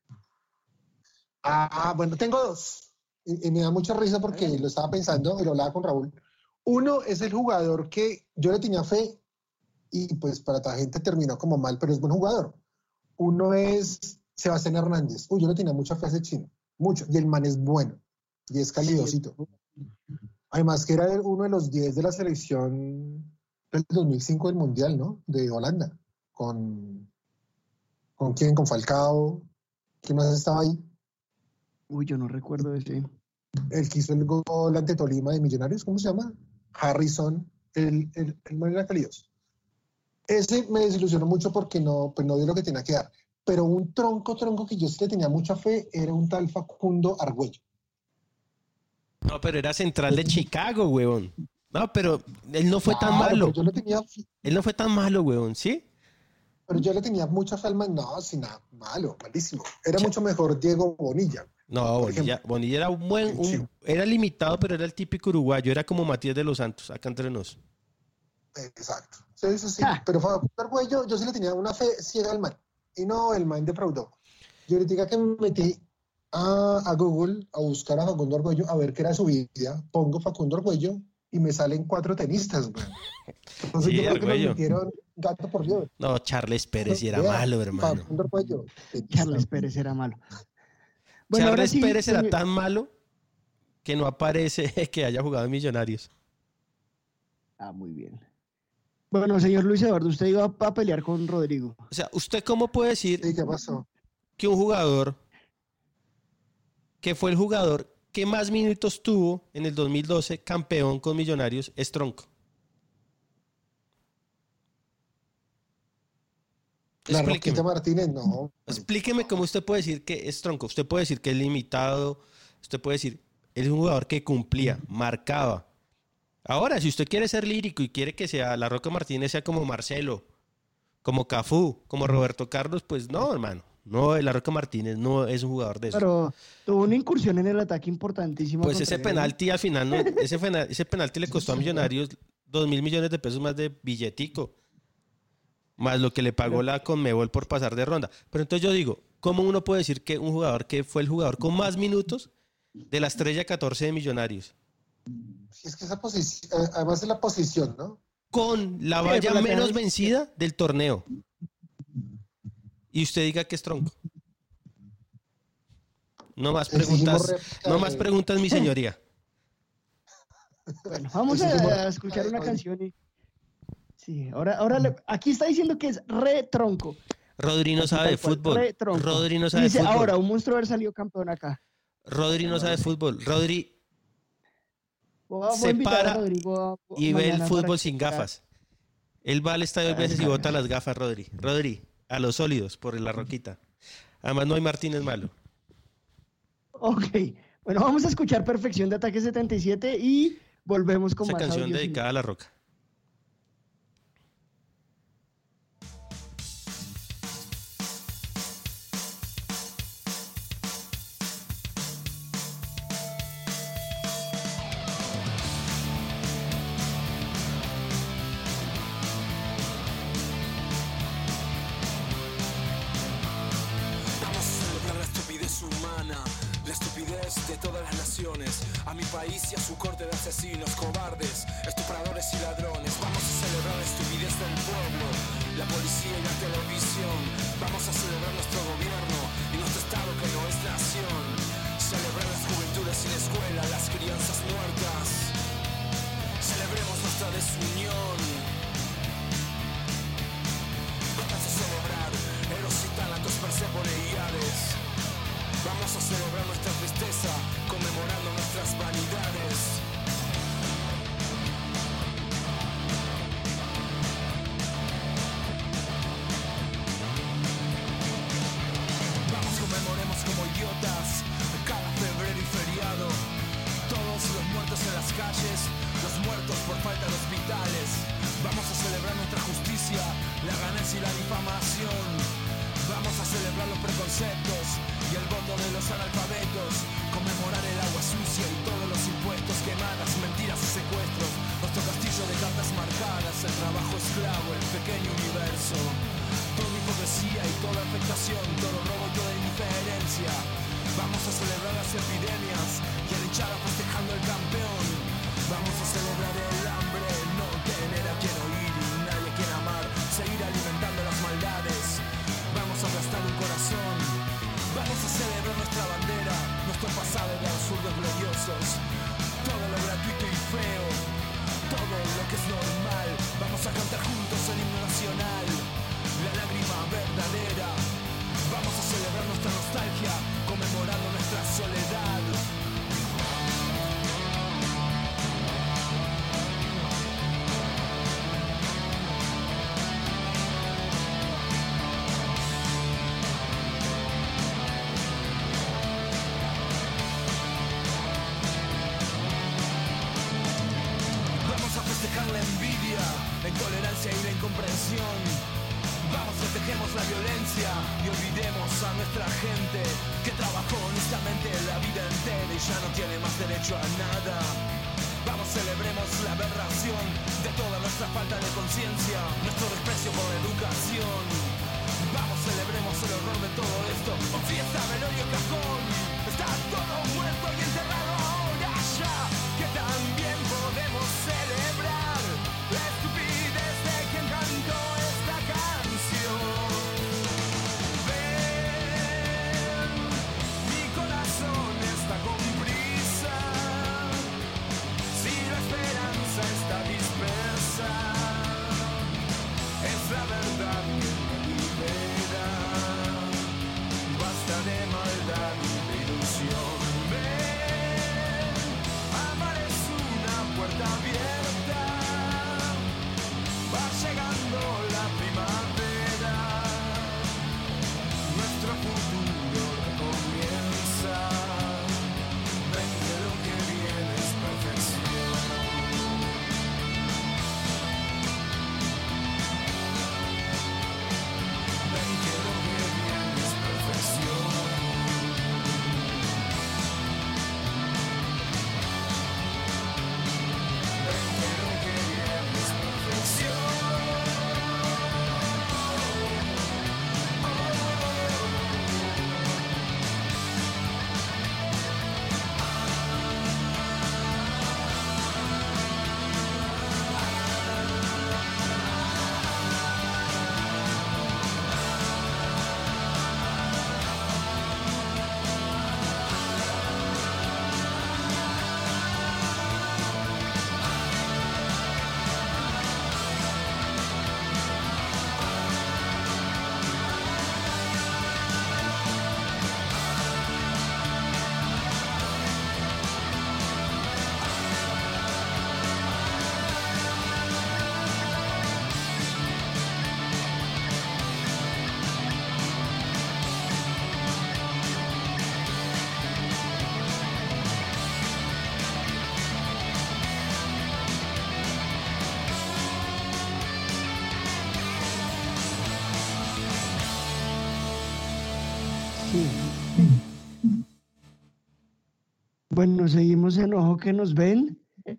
Bueno, tengo dos. Y me da mucha risa porque lo estaba pensando y lo hablaba con Raúl. Uno es el jugador que yo le tenía fe y pues para toda gente terminó como mal, pero es buen jugador. Uno es Sebastián Hernández. Yo le tenía mucha fe a ese chino. Mucho. Y el man es bueno. Y es calidosito. Además que era uno de los 10 de la selección el 2005 del Mundial, ¿no? De Holanda. ¿Con quién? Con Falcao. ¿Quién más estaba ahí? Uy, yo no recuerdo ese. El que hizo el gol ante Tolima de Millonarios, ¿cómo se llama? Harrison, el man era calidoso. Ese me desilusionó mucho porque no dio lo que tenía que dar. Pero un tronco que yo sí le tenía mucha fe era un tal Facundo Argüello. No, pero era central de Chicago, huevón. No, pero él no fue tan malo. Yo le tenía... Él no fue tan malo, huevón, ¿sí? Pero yo le tenía mucha fe al man. No, sin nada, malo, malísimo. Era mucho mejor Diego Bonilla. No, Bonilla era era limitado, pero era el típico uruguayo. Era como Matías de los Santos, acá entre nos. Exacto. Sí, eso sí. Pero Facundo Argüello, yo sí le tenía una fe ciega al man. Y no, el man defraudó. Yo ahorita que me metí a Google a buscar a Facundo Argüello, a ver qué era su vida, pongo Facundo Argüello y me salen 4 tenistas, güey. Entonces Sí, yo creo que Argüello. nos metieron gato por Dios. No, Charles Pérez sí era malo, hermano. Facundo Argüello. Charles Pérez era malo. Bueno, ahora Charles sí, Pérez era señor- tan malo que no aparece que haya jugado en Millonarios. Ah, muy bien. Bueno, señor Luis Eduardo, usted iba a pelear con Rodrigo. O sea, ¿usted cómo puede decir ¿Qué pasó? que un jugador que fue el jugador que más minutos tuvo en el 2012 campeón con Millonarios es tronco? La Explíqueme. Roquita Martínez, no. Explíqueme cómo usted puede decir que es tronco. Usted puede decir que es limitado. Usted puede decir, es un jugador que cumplía, marcaba. Ahora, si usted quiere ser lírico y quiere que sea la Roca Martínez sea como Marcelo, como Cafú, como Roberto Carlos, pues no, hermano. No, la Roca Martínez no es un jugador de eso. Pero tuvo una incursión en el ataque importantísima. Pues contra ese Gremio. penalti al final, no, ese penalti le costó a Millonarios 2.000 millones de pesos más de billetico. Más lo que le pagó la Conmebol por pasar de ronda. Pero entonces yo digo, ¿cómo uno puede decir que un jugador que fue el jugador con más minutos de la estrella 14 de Millonarios? Sí, es que esa posición, además de la posición, ¿no? Con la Sí, valla pero la menos tenés- vencida del torneo. Y usted diga que es tronco. No más preguntas, no más preguntas, mi señoría. Bueno, vamos Exigimos- a escuchar una canción y... Sí, ahora aquí está diciendo que es re tronco. Rodri no Así sabe de tal cual, fútbol. re tronco. Rodri no Y sabe de dice, fútbol. ahora, un monstruo haber salido campeón acá. Rodri no sabe de fútbol. Rodri Voy a se invitar a para Rodrigo y ve el mañana fútbol para sin que- gafas. Él va al estadio dos veces y bota las gafas, Rodri. Rodri, a los sólidos, por la roquita. Además no hay Martínez malo. Ok, bueno, vamos a escuchar Perfección de Ataque 77 y volvemos con Esa más canción audios y- dedicada a la roca. Vamos a celebrar la estupidez humana, la estupidez de todas las naciones, a mi país y a su corte de asesinos, cobardes, estupradores y ladrones. Vamos a celebrar la estupidez del pueblo, la policía y la televisión. Vamos a celebrar nuestro gobierno y nuestro estado que no es nación. Celebrar las juventudes sin escuela, las crianzas muertas. Celebremos nuestra desunión. Vamos a celebrar Eros y Tánatos, Perséfone y Hades. Vamos a celebrar nuestra tristeza, conmemorando nuestras vanidades. Vamos, conmemoremos como idiotas cada febrero y feriado. Todos los muertos en las calles, los muertos por falta de hospitales. Vamos a celebrar nuestra justicia, la ganancia y la difamación. Vamos a celebrar los preconceptos y el voto de los analfabetos. Conmemorar el agua sucia y todos los impuestos, quemadas, mentiras y secuestros. Nuestro castillo de cartas marcadas, el trabajo esclavo, el pequeño universo. Toda hipocresía y toda afectación, todo robo y toda indiferencia. Vamos a celebrar las epidemias y a la hinchada festejando el campeón. Vamos a celebrar el hambre, no tener a quien oír y nadie a quien amar. Seguir alimentando las maldades. Vamos a aplastar un corazón. Vamos a celebrar nuestra bandera, nuestro pasado de absurdos gloriosos. Todo lo gratuito y feo, todo lo que es normal. Vamos a intolerancia y la incomprensión. Vamos, festejemos la violencia y olvidemos a nuestra gente que trabajó honestamente la vida entera y ya no tiene más derecho a nada. Vamos, celebremos la aberración de toda nuestra falta de conciencia, nuestro desprecio por la educación. Vamos, celebremos el horror de todo esto. O fiesta, velorio, cajón. Está todo muerto y enterrado ahora ya, que también podemos celebrar la estupidez de quien cantó esta canción. Ven, mi corazón está con prisa, si la esperanza está dispersa, es la verdad que me libera. Basta de maldad y de ilusión. Ven, amar es una puerta abierta, va llegando la primavera, nuestro futuro recomienza. Ven que lo que viene es perfección. Ven que lo que viene es perfección. Ven que lo que viene es perfección. Bueno, seguimos en Ojo que nos ven.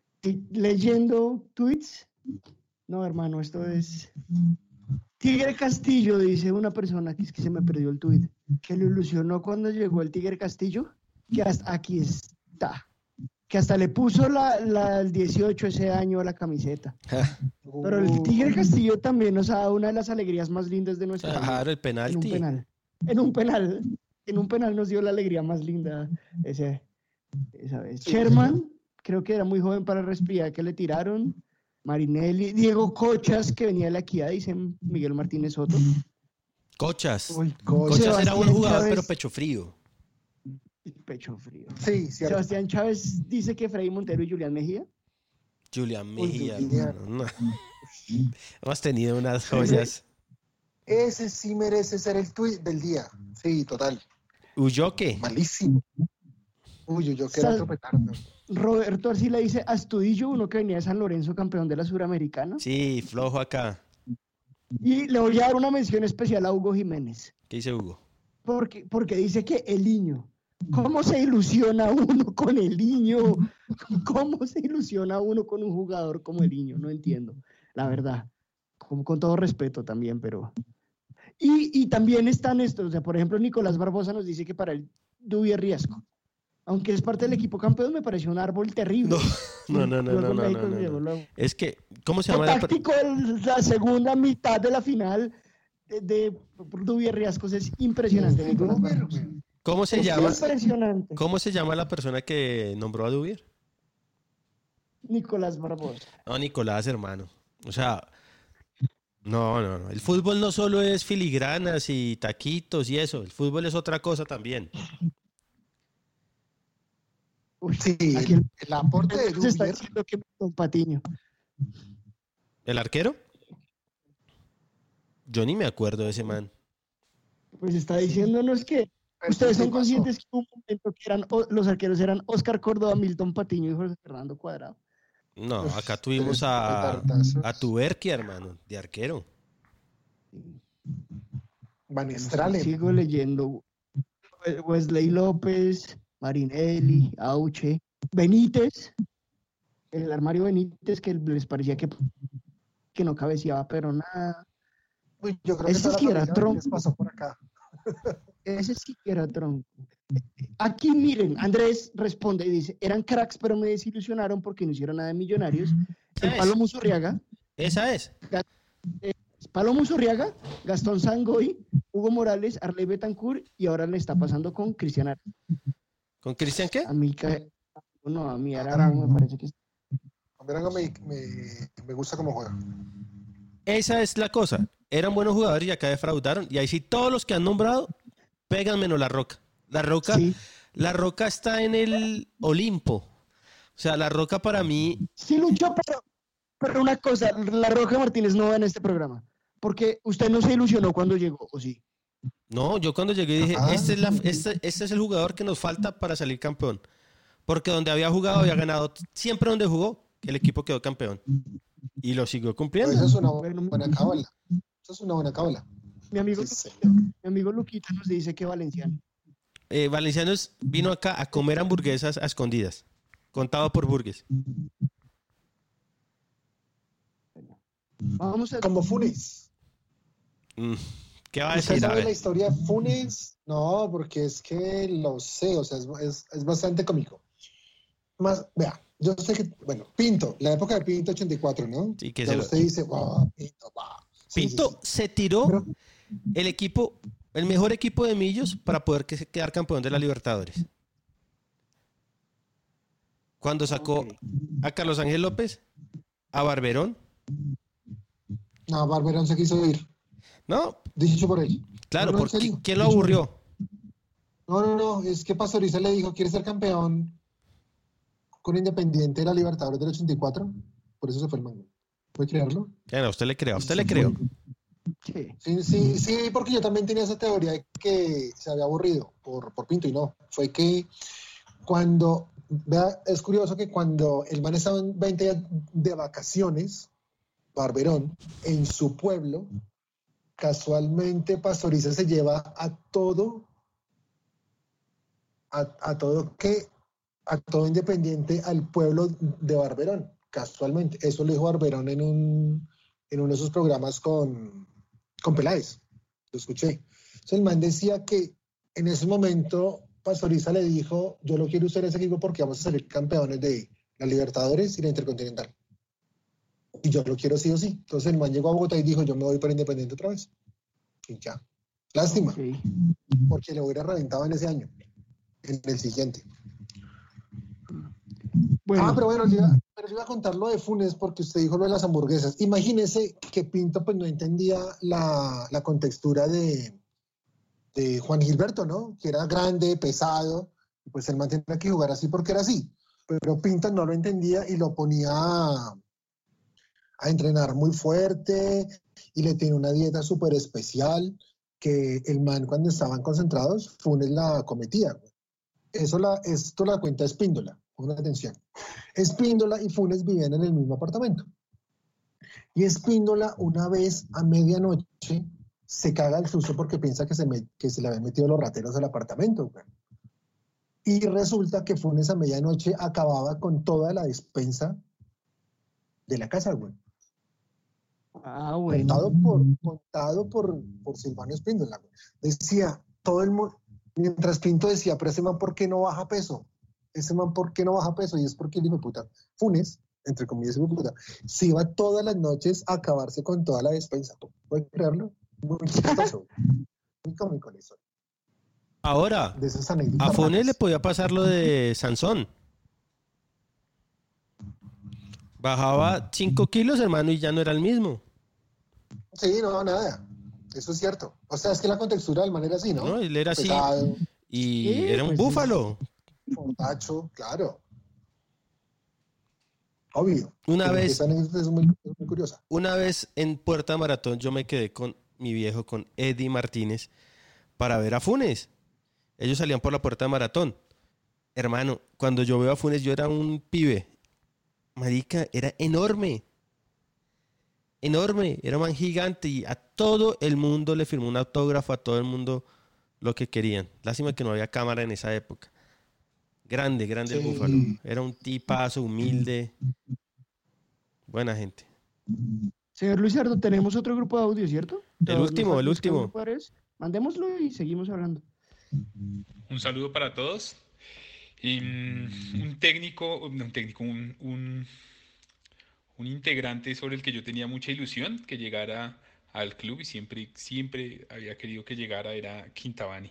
Leyendo tweets. No, hermano, esto es... Tigre Castillo, dice una persona, que es que se me perdió el tweet, que lo ilusionó cuando llegó el Tigre Castillo, que hasta aquí está, que hasta le puso el 18 ese año a la camiseta. Pero el Tigre Castillo también nos ha dado una de las alegrías más lindas de nuestra vida. Claro, el penalti. En un penal nos dio la alegría más linda esa vez. Sherman, creo que era muy joven para respirar, que le tiraron. Marinelli, Diego Cochas, que venía de la Equidad, dice Miguel Martínez Soto. Cochas. Cochas era buen jugador, Chávez, pero pecho frío. Pecho frío. Sí, cierto. Sebastián Chávez dice que Freddy Montero y Julián Mejía. Julián Mejía, hermano, no. Hemos tenido unas joyas. Ese sí merece ser el tweet del día. Sí, total. Ulloque. Malísimo. Ulloque era otro petardo. Roberto Arcila dice Astudillo, uno que venía de San Lorenzo, campeón de la Suramericana. Sí, flojo acá. Y le voy a dar una mención especial a Hugo Jiménez. ¿Qué dice Hugo? Porque dice que el niño. ¿Cómo se ilusiona uno con el niño? ¿Cómo se ilusiona uno con un jugador como el niño? No entiendo, la verdad. Con todo respeto también, pero... Y también están estos, o sea, por ejemplo, Nicolás Barbosa nos dice que para él Dubier Riasco, aunque es parte del equipo campeón, me pareció un árbol terrible. No. Es que, ¿cómo se llama? Táctico la segunda mitad de la final de Dubier Riascos es impresionante. Nicolás Barbosa. ¿Cómo se llama? Impresionante. ¿Cómo se llama la persona que nombró a Dubier? Nicolás Barbosa. No, Nicolás, hermano. O sea, no. El fútbol no solo es filigranas y taquitos y eso. El fútbol es otra cosa también. Sí, el aporte de Dubier. Está diciendo que Don Patiño. ¿El arquero? Yo ni me acuerdo de ese man. Pues está diciéndonos que ustedes son conscientes que en un momento que los arqueros eran Óscar Córdoba, Milton Patiño y José Fernando Cuadrado. No, Uf, acá tuvimos el a tartazo. Tuberquia, hermano, de arquero. Van Bueno, Estralen. sigo leyendo. Wesley López, Marinelli, Auche, Benítez, el armario Benítez que les parecía que no cabeceaba, pero nada. Uy, yo creo que Ese toda la sí era familia tronco. les pasó por acá. Ese sí que era tronco. Aquí miren, Andrés responde y dice, eran cracks, pero me desilusionaron porque no hicieron nada de Millonarios. El es? Palomo Zurriaga, Esa es. Palomo Zurriaga, Gastón Sangoy, Hugo Morales, Arley Betancourt y ahora le está pasando con Cristian Arango. ¿Con Cristian qué? A mí, no, a mí Arango me parece que Arango me gusta cómo juega. Esa es la cosa. Eran buenos jugadores y acá defraudaron. Y ahí sí todos los que han nombrado pegan menos La Roca. La Roca está en el Olimpo. O sea, La Roca para mí... Sí luchó, pero una cosa, La Roca Martínez no va en este programa. Porque usted no se ilusionó cuando llegó, ¿o sí? No, yo cuando llegué dije, este es el jugador que nos falta para salir campeón. Porque donde había jugado, había ganado. Siempre donde jugó, el equipo quedó campeón. Y lo siguió cumpliendo. Esa es una buena cábala. Eso es una buena cábala. Mi amigo Luquita nos dice que Valenciano. Valencianos vino acá a comer hamburguesas a escondidas. Contado por Burgues. Vamos a... Como Funes. ¿Qué va a ¿Usted decir? A sabe ver. la historia de Funes? No, porque es que lo sé, o sea, es bastante cómico. Más, vea, yo sé que, bueno, Pinto, la época de Pinto 84, ¿no? Sí, que ya usted dice, wow, Pinto, wow. Pinto se tiró el equipo, el mejor equipo de Millos para poder quedar campeón de la Libertadores. Cuando sacó a Carlos Ángel López, a Barberón. No, Barberón se quiso ir. No. Dicho por él. Claro, No, porque ¿quién lo aburrió? No, es que Pastoriza le dijo, ¿quieres ser campeón con Independiente de la Libertadores del 84? Por eso se fue el mango. ¿Puede creerlo? Bueno, usted le creo. Sí, porque yo también tenía esa teoría de que se había aburrido por Pinto y no. Fue que cuando, vea, es curioso que cuando el man estaba en 20 días de vacaciones, Barberón, en su pueblo, casualmente Pastoriza se lleva a todo Independiente al pueblo de Barberón, casualmente. Eso lo dijo Barberón en uno de sus programas con Peláez. Lo escuché. Entonces el man decía que en ese momento Pastoriza le dijo, yo lo quiero usar en ese equipo porque vamos a salir campeones de la Libertadores y la Intercontinental. Y yo lo quiero sí o sí. Entonces el man llegó a Bogotá y dijo, yo me voy para Independiente otra vez. Y ya. Lástima. Porque lo hubiera reventado en ese año. En el siguiente. Bueno. Pero bueno, le iba a contar lo de Funes porque usted dijo lo de las hamburguesas. Imagínese que Pinto pues no entendía la contextura de Juan Gilberto, ¿no? Que era grande, pesado, y pues el man tenía que jugar así porque era así. Pero Pinto no lo entendía y lo ponía a entrenar muy fuerte y le tenía una dieta súper especial que el man cuando estaban concentrados, Funes la cometía. Esto la cuenta Espíndola. Pongan atención. Espíndola y Funes vivían en el mismo apartamento. Y Espíndola una vez a medianoche se caga el susto porque piensa que se le habían metido los rateros al apartamento. Güey. Y resulta que Funes a medianoche acababa con toda la despensa de la casa, güey. Ah, bueno. Contado por Silvano Espíndola. Güey. Decía, todo el mundo, mientras Pinto decía, pero ese man, ¿por qué no baja peso? Ese man, ¿por qué no baja peso? Y es porque el hijo de puta, Funes, entre comillas, hijo de puta, se iba todas las noches a acabarse con toda la despensa. ¿Pueden creerlo? Muy chistoso. Muy cómico eso. Ahora, de esas anécdotas a Funes raras. le podía pasar lo de Sansón. Bajaba 5 kilos, hermano, y ya no era el mismo. Sí, no, nada. Eso es cierto. O sea, es que la contextura del man era así, ¿no? No, él era así. Pesado, Y era un búfalo. fortacho, claro. Obvio. Una vez- Esa anécdota es muy curiosa. Una vez en Puerta Maratón yo me quedé con mi viejo, con Eddie Martínez, para ver a Funes. Ellos salían por la Puerta de Maratón. Hermano, cuando yo veo a Funes, yo era un pibe. marica, era enorme. Enorme, era un man gigante y a todo el mundo le firmó un autógrafo, a todo el mundo lo que querían. Lástima que no había cámara en esa época. Grande, grande el Búfalo. Era un tipazo, humilde. Buena gente. Señor Luis Cerdo, tenemos otro grupo de audio, ¿cierto? El último. Mandémoslo y seguimos hablando. Un saludo para todos. Un integrante sobre el que yo tenía mucha ilusión que llegara al club y siempre había querido que llegara era Quintabani.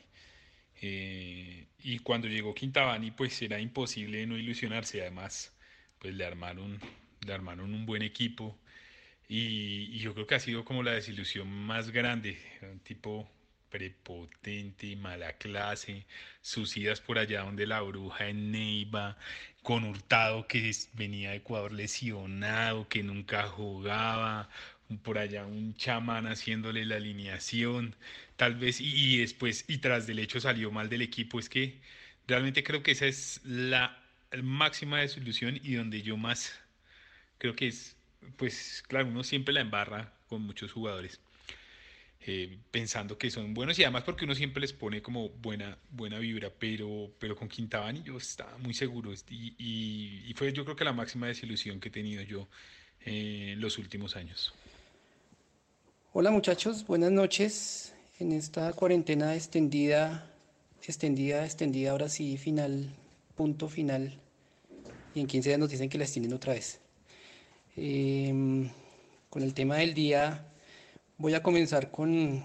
Y cuando llegó Quintabani, pues era imposible no ilusionarse. Además, pues le armaron un buen equipo y yo creo que ha sido como la desilusión más grande. Era un tipo prepotente, mala clase, sus idas por allá donde la Bruja en Neiva, con Hurtado que venía de Ecuador lesionado, que nunca jugaba, por allá un chamán haciéndole la alineación, tal vez, y después, y tras del hecho salió mal del equipo. Es que realmente creo que esa es la máxima desilusión y donde yo más creo que es, pues claro, uno siempre la embarra con muchos jugadores. Pensando que son buenos y además porque uno siempre les pone como buena vibra, pero con Quintabani yo estaba muy seguro y fue yo creo que la máxima desilusión que he tenido yo en los últimos años. Hola muchachos, buenas noches. En esta cuarentena extendida, ahora sí, punto final, y en 15 días nos dicen que la extienden otra vez. Con el tema del día, voy a comenzar con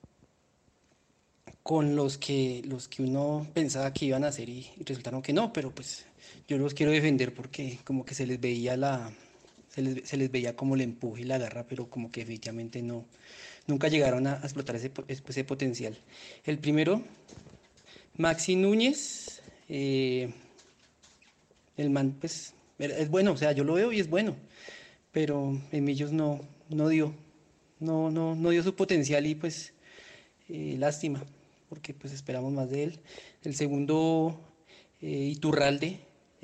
los que uno pensaba que iban a hacer y resultaron que no, pero pues yo los quiero defender porque como que se les veía como el empuje y la garra, pero como que efectivamente nunca llegaron a explotar ese potencial. El primero, Maxi Núñez, el man pues es bueno, o sea, yo lo veo y es bueno, pero en Millos no dio su potencial y pues lástima, porque pues esperamos más de él. El segundo, Iturralde,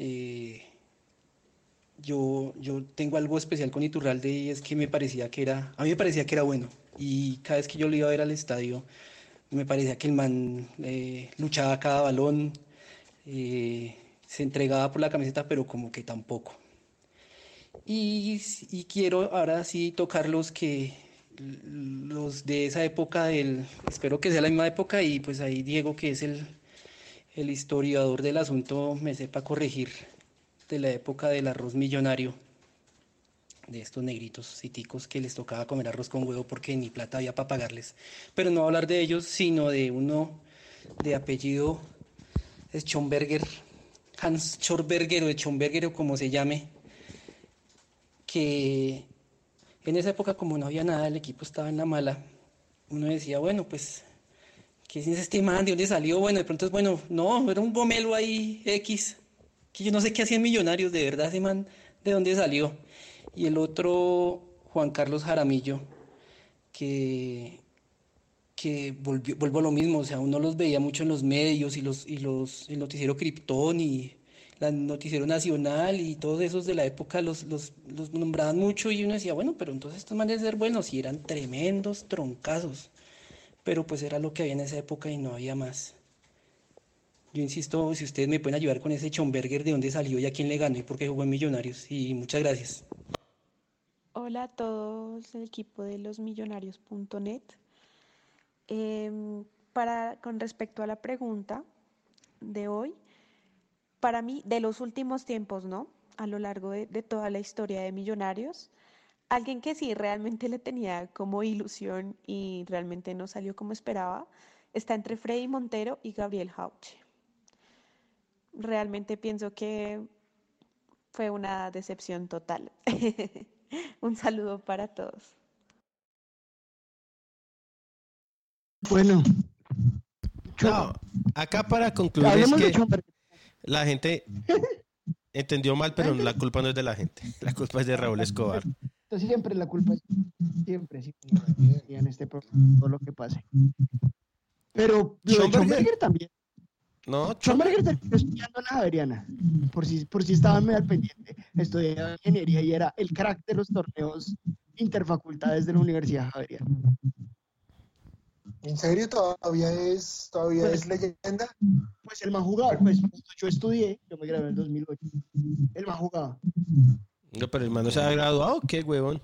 yo tengo algo especial con Iturralde y es que a mí me parecía que era bueno, y cada vez que yo lo iba a ver al estadio me parecía que el man luchaba cada balón, se entregaba por la camiseta, pero como que tampoco. Y quiero ahora sí tocar los de esa época, espero que sea la misma época, y pues ahí Diego, que es el historiador del asunto, me sepa corregir, de la época del arroz millonario, de estos negritos citicos que les tocaba comer arroz con huevo porque ni plata había para pagarles. Pero no voy a hablar de ellos, sino de uno de apellido Schomberger, Hans Schomberger o Schomberger o como se llame, que en esa época, como no había nada, el equipo estaba en la mala, uno decía, bueno, pues, ¿qué es este man? ¿De dónde salió? Bueno, de pronto es bueno, no, era un gomelo ahí, X, que yo no sé qué hacían Millonarios, de verdad, ese man, ¿de dónde salió? Y el otro, Juan Carlos Jaramillo, que vuelvo a lo mismo, o sea, uno los veía mucho en los medios el noticiero Krypton y el noticiero Nacional y todos esos de la época los nombraban mucho y uno decía, bueno, pero entonces estos manes de ser buenos, y eran tremendos troncazos, pero pues era lo que había en esa época y no había más. Yo insisto, si ustedes me pueden ayudar con ese Schomberger, de dónde salió y a quién le ganó y por qué jugó en Millonarios, y muchas gracias. Hola a todos el equipo de losmillonarios.net. Con respecto a la pregunta de hoy, para mí, de los últimos tiempos, ¿no? A lo largo de toda la historia de Millonarios, alguien que sí realmente le tenía como ilusión y realmente no salió como esperaba, está entre Freddy Montero y Gabriel Hauche. Realmente pienso que fue una decepción total. Un saludo para todos. Bueno. No, acá para concluir es que la gente entendió mal, pero la culpa no es de la gente. La culpa es de Raúl Escobar. Siempre la culpa es siempre en este programa, todo lo que pase. Pero Schomberger también. No, Schomberger terminó estudiando en la Javeriana, por si estaban medio al pendiente. Estudiaba ingeniería y era el crack de los torneos interfacultades de la Universidad Javeriana. ¿En serio todavía es leyenda? Pues el más jugado, pues yo estudié, yo me gradué en el 2008. El más jugado. No, pero el man no se ha graduado, ¿qué huevón?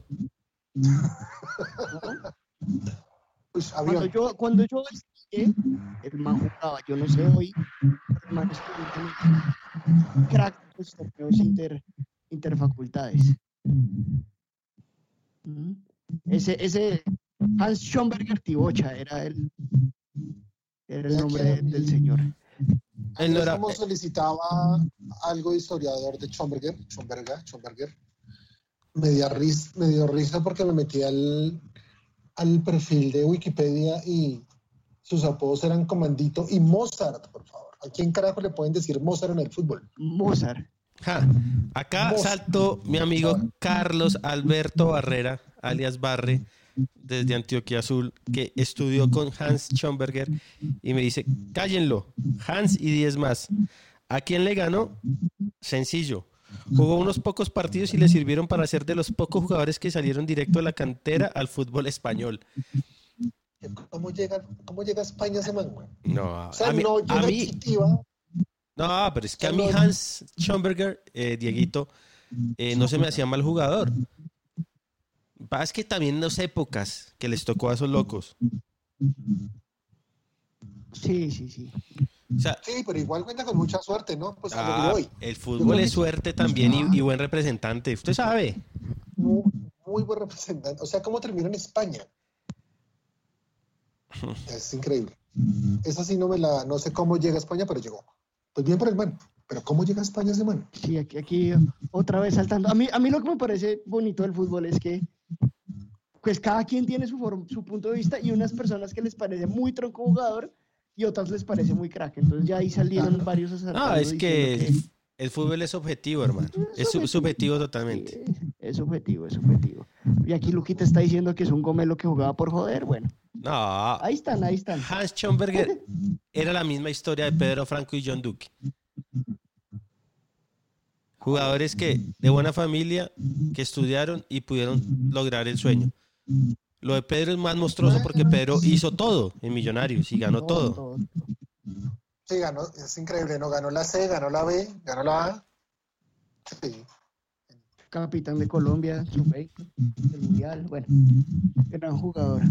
Pues, cuando yo estudié, el man jugaba, yo no sé hoy, pero el man estudió crack de los torneos interfacultades. Ese Hans Schomberger Tibocha era el nombre del señor. Como solicitaba algo de historiador de Schomberger. Me dio risa porque me metí al perfil de Wikipedia y sus apodos eran Comandito y Mozart, por favor. ¿A quién carajo le pueden decir Mozart en el fútbol? Mozart. Acá saltó mi amigo Carlos Alberto Barrera, alias Barre, desde Antioquia Azul, que estudió con Hans Schomberger y me dice, cállenlo, Hans y 10 más. ¿A quién le ganó? Sencillo. Jugó unos pocos partidos y le sirvieron para ser de los pocos jugadores que salieron directo de la cantera al fútbol español. ¿Cómo llega a España ese man, güey? No, o sea, a mí no, pero es que a mí Hans Schomberger, Dieguito, no se me hacía mal jugador. Es que también en las épocas que les tocó a esos locos. Sí. O sea, sí, pero igual cuenta con mucha suerte, ¿no? Pues a lo que voy. El fútbol es suerte también y buen representante. Usted sabe. Muy buen representante. O sea, ¿cómo terminó en España? Es increíble. Esa sí no sé cómo llega a España, pero llegó. Pues bien por el man. Pero ¿cómo llega a España ese man? Sí, aquí otra vez saltando. A mí lo que me parece bonito del fútbol es que pues cada quien tiene su punto de vista y unas personas que les parece muy tronco jugador y otras les parece muy crack. Entonces ya ahí salieron varios asaltantes. No, es que el fútbol es objetivo, hermano. Es subjetivo totalmente. Sí, es subjetivo. Y aquí Luquita está diciendo que es un gomelo que jugaba por joder. Bueno. No. Ahí están. Hans Schomberger era la misma historia de Pedro Franco y John Duque. Jugadores que de buena familia, que estudiaron y pudieron lograr el sueño. Lo de Pedro es más monstruoso porque Pedro hizo todo en Millonarios y ganó todo. Sí, ganó, es increíble, ¿no? Ganó la C, ganó la B, ganó la A. Sí. Capitán de Colombia, sub-20 del Mundial, bueno, gran jugador.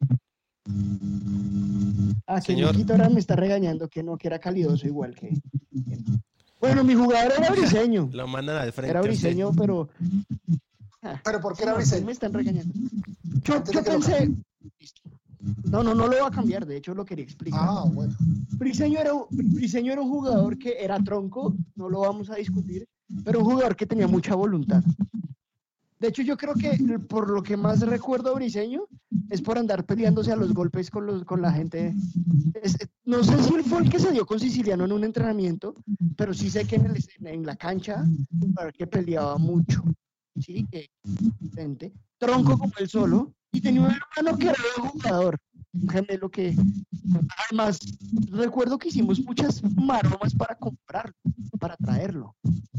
Que Niquito ahora me está regañando que era calidoso igual que... Bueno, mi jugador era Briseño. Lo mandan al frente. Era Briseño, pero... ¿Pero por qué era Briseño? Me están regañando. Yo pensé... No lo voy a cambiar, de hecho lo quería explicar. Bueno. Briseño era un jugador que era tronco, no lo vamos a discutir, pero un jugador que tenía mucha voluntad. De hecho, yo creo que por lo que más recuerdo a Briseño es por andar peleándose a los golpes con la gente. No sé si fue el que se dio con Siciliano en un entrenamiento, pero sí sé que en la cancha, que peleaba mucho. Sí, que gente, tronco como él solo, y tenía un hermano que era un jugador, un gemelo que, además, recuerdo que hicimos muchas maromas para comprarlo, para traerlo.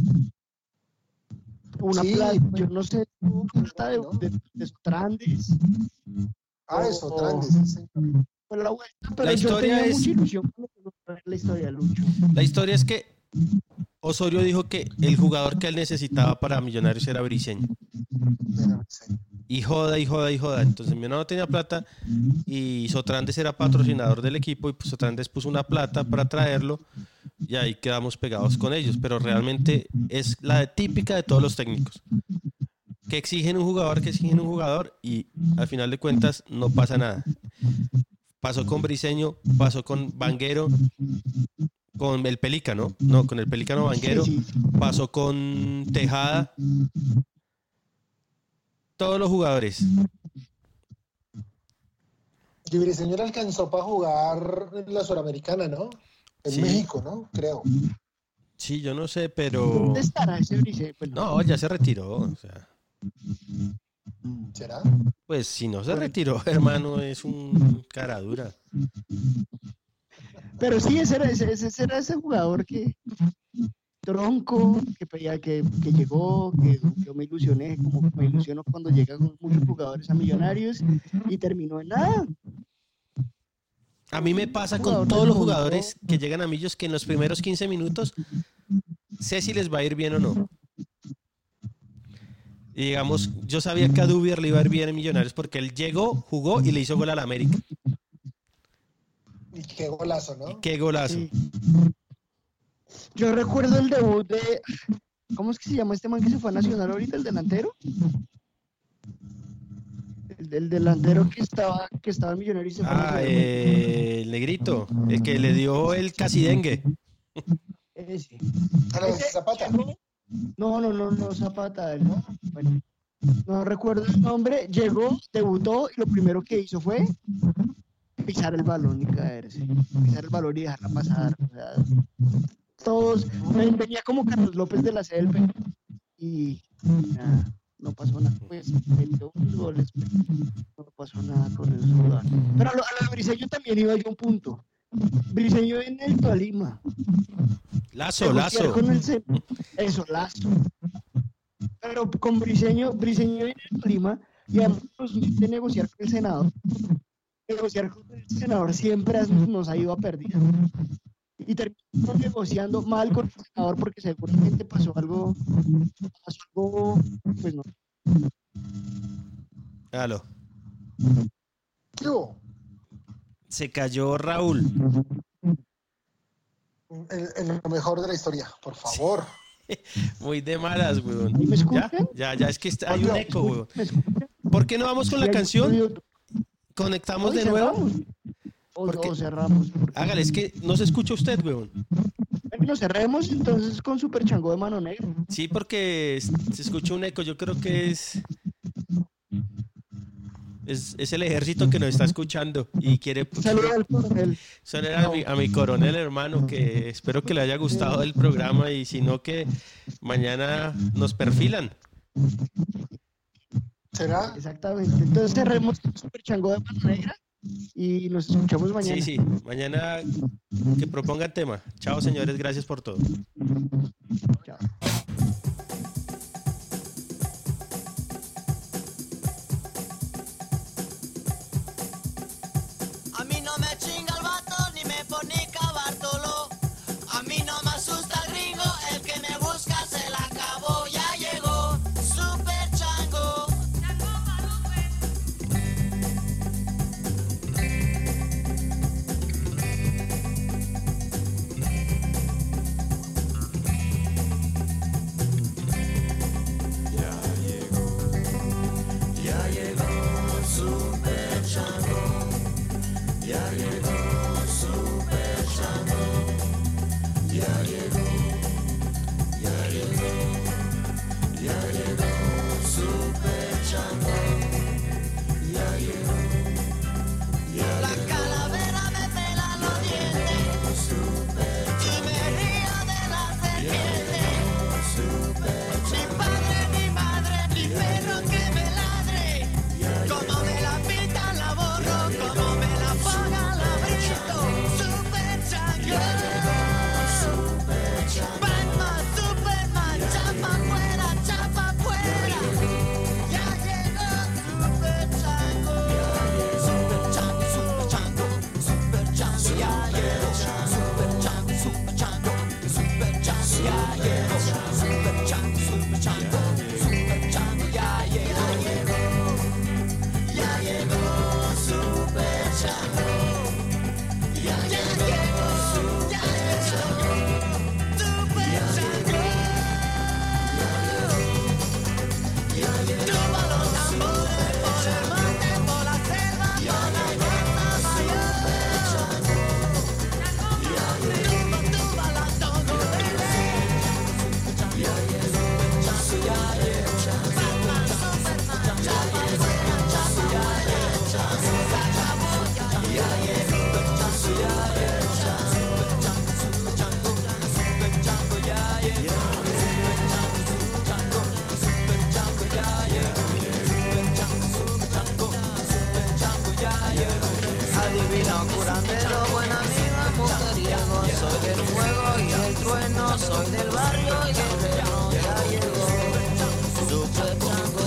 Una plata, yo no sé, una plata de Sotrandes. Sotrandes, sí. Pero yo tenía mucha ilusión con la historia de Lucho. La historia es que Osorio dijo que el jugador que él necesitaba para Millonarios era Briseño. Y joda. Entonces mi no tenía plata y Sotrandes era patrocinador del equipo y pues Sotrandes puso una plata para traerlo y ahí quedamos pegados con ellos. Pero realmente es la típica de todos los técnicos. Que exigen un jugador y al final de cuentas no pasa nada. Pasó con Briseño, pasó con Vanguero, con el Pelícano, con el Pelícano Vanguero, pasó con Tejada, todos los jugadores. Y Briseño alcanzó para jugar en la Suramericana, ¿no? En México, ¿no? Creo. Sí, yo no sé, pero... ¿Dónde estará ese Briseño? Pues no, ya se retiró, o sea... ¿Será? Pues si no se retiró, hermano, es un cara dura. Pero sí, ese era ese jugador que tronco, que pedía que llegó, que yo me ilusioné, como me ilusiono cuando llegan muchos jugadores a Millonarios y terminó en nada. A mí me pasa con todos los jugadores que llegan a Millos que en los primeros 15 minutos sé si les va a ir bien o no. Y digamos, yo sabía que a Dubier le iba a ir bien en Millonarios porque él llegó, jugó y le hizo gol al América. Y qué golazo, ¿no? Y qué golazo. Sí. Yo recuerdo el debut de... ¿Cómo es que se llama este man que se fue a Nacional ahorita? ¿El delantero? El delantero que estaba en Millonarios. El negrito, el que le dio el casidengue. Ese. Zapata. No, Zapata. ¿No? Bueno, no recuerdo el nombre. Llegó, debutó y lo primero que hizo fue pisar el balón y caerse. Pisar el balón y dejarla pasar. O sea, todos. Venía como Carlos López de la CLP y nada. No pasó nada, pues metió unos goles, pero no pasó nada con el jugador. Pero a lo Briseño también iba yo un punto. Briseño en el Tolima. Lazo. Con eso, Lazo. Pero con Briseño en el Tolima y además de negociar con el senador. Negociar con el senador siempre nos ha ido a pérdida. Y terminamos negociando mal con el senador porque seguramente pasó algo, pues no. Aló. ¿Qué hubo? Se cayó Raúl. En lo mejor de la historia, por favor. Muy de malas, weón. ¿Me escuchan? Ya, es que hay un eco, weón. ¿Por qué no vamos con la canción? ¿Conectamos de nuevo? O cerramos. Hágale, es que no se escucha usted, weón. Bueno, cerremos entonces con Super Chango de Mano Negra. Sí, porque se escucha un eco. Yo creo que es el ejército que nos está escuchando y quiere saludar al coronel. A mi coronel, hermano, que espero que le haya gustado el programa y si no, que mañana nos perfilan. ¿Será? Exactamente. Entonces cerremos con Super Chango de Mano Negra. Y nos escuchamos mañana. Sí, mañana que propongan tema. Chao, señores, gracias por todo. Chao. A mí no me chinga el vato ni me pone cabartolo. A mí no me asusta el gringo, el que me busca se la acabó, ya llegó Super Chango. del barrio y guerrero ya llegó. Super chango,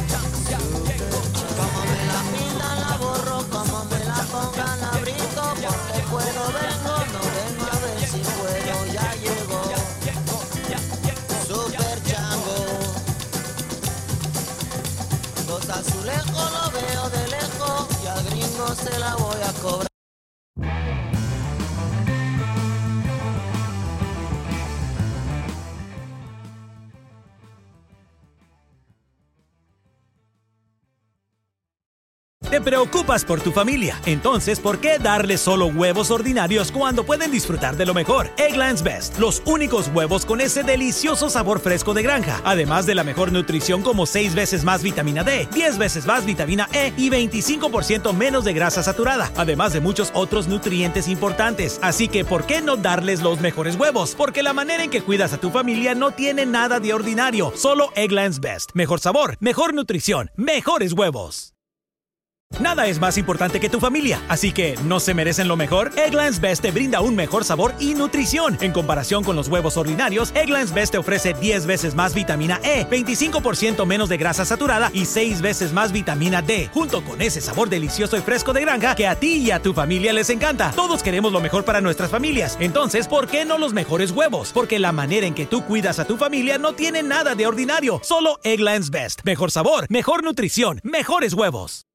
como me la pintan la borro, como me la pongan la brinco, porque puedo vengo, no vengo a ver si puedo, ya llegó. Super chango, los azulejos lo veo de lejos y al gringo se la voy a cobrar. Te preocupas por tu familia, entonces ¿por qué darles solo huevos ordinarios cuando pueden disfrutar de lo mejor? Eggland's Best, los únicos huevos con ese delicioso sabor fresco de granja, además de la mejor nutrición como 6 veces más vitamina D, 10 veces más vitamina E y 25% menos de grasa saturada, además de muchos otros nutrientes importantes. Así que ¿por qué no darles los mejores huevos? Porque la manera en que cuidas a tu familia no tiene nada de ordinario, solo Eggland's Best. Mejor sabor, mejor nutrición, mejores huevos. Nada es más importante que tu familia, así que ¿no se merecen lo mejor? Eggland's Best te brinda un mejor sabor y nutrición. En comparación con los huevos ordinarios, Eggland's Best te ofrece 10 veces más vitamina E, 25% menos de grasa saturada y 6 veces más vitamina D, junto con ese sabor delicioso y fresco de granja que a ti y a tu familia les encanta. Todos queremos lo mejor para nuestras familias, entonces ¿por qué no los mejores huevos? Porque la manera en que tú cuidas a tu familia no tiene nada de ordinario, solo Eggland's Best. Mejor sabor, mejor nutrición, mejores huevos.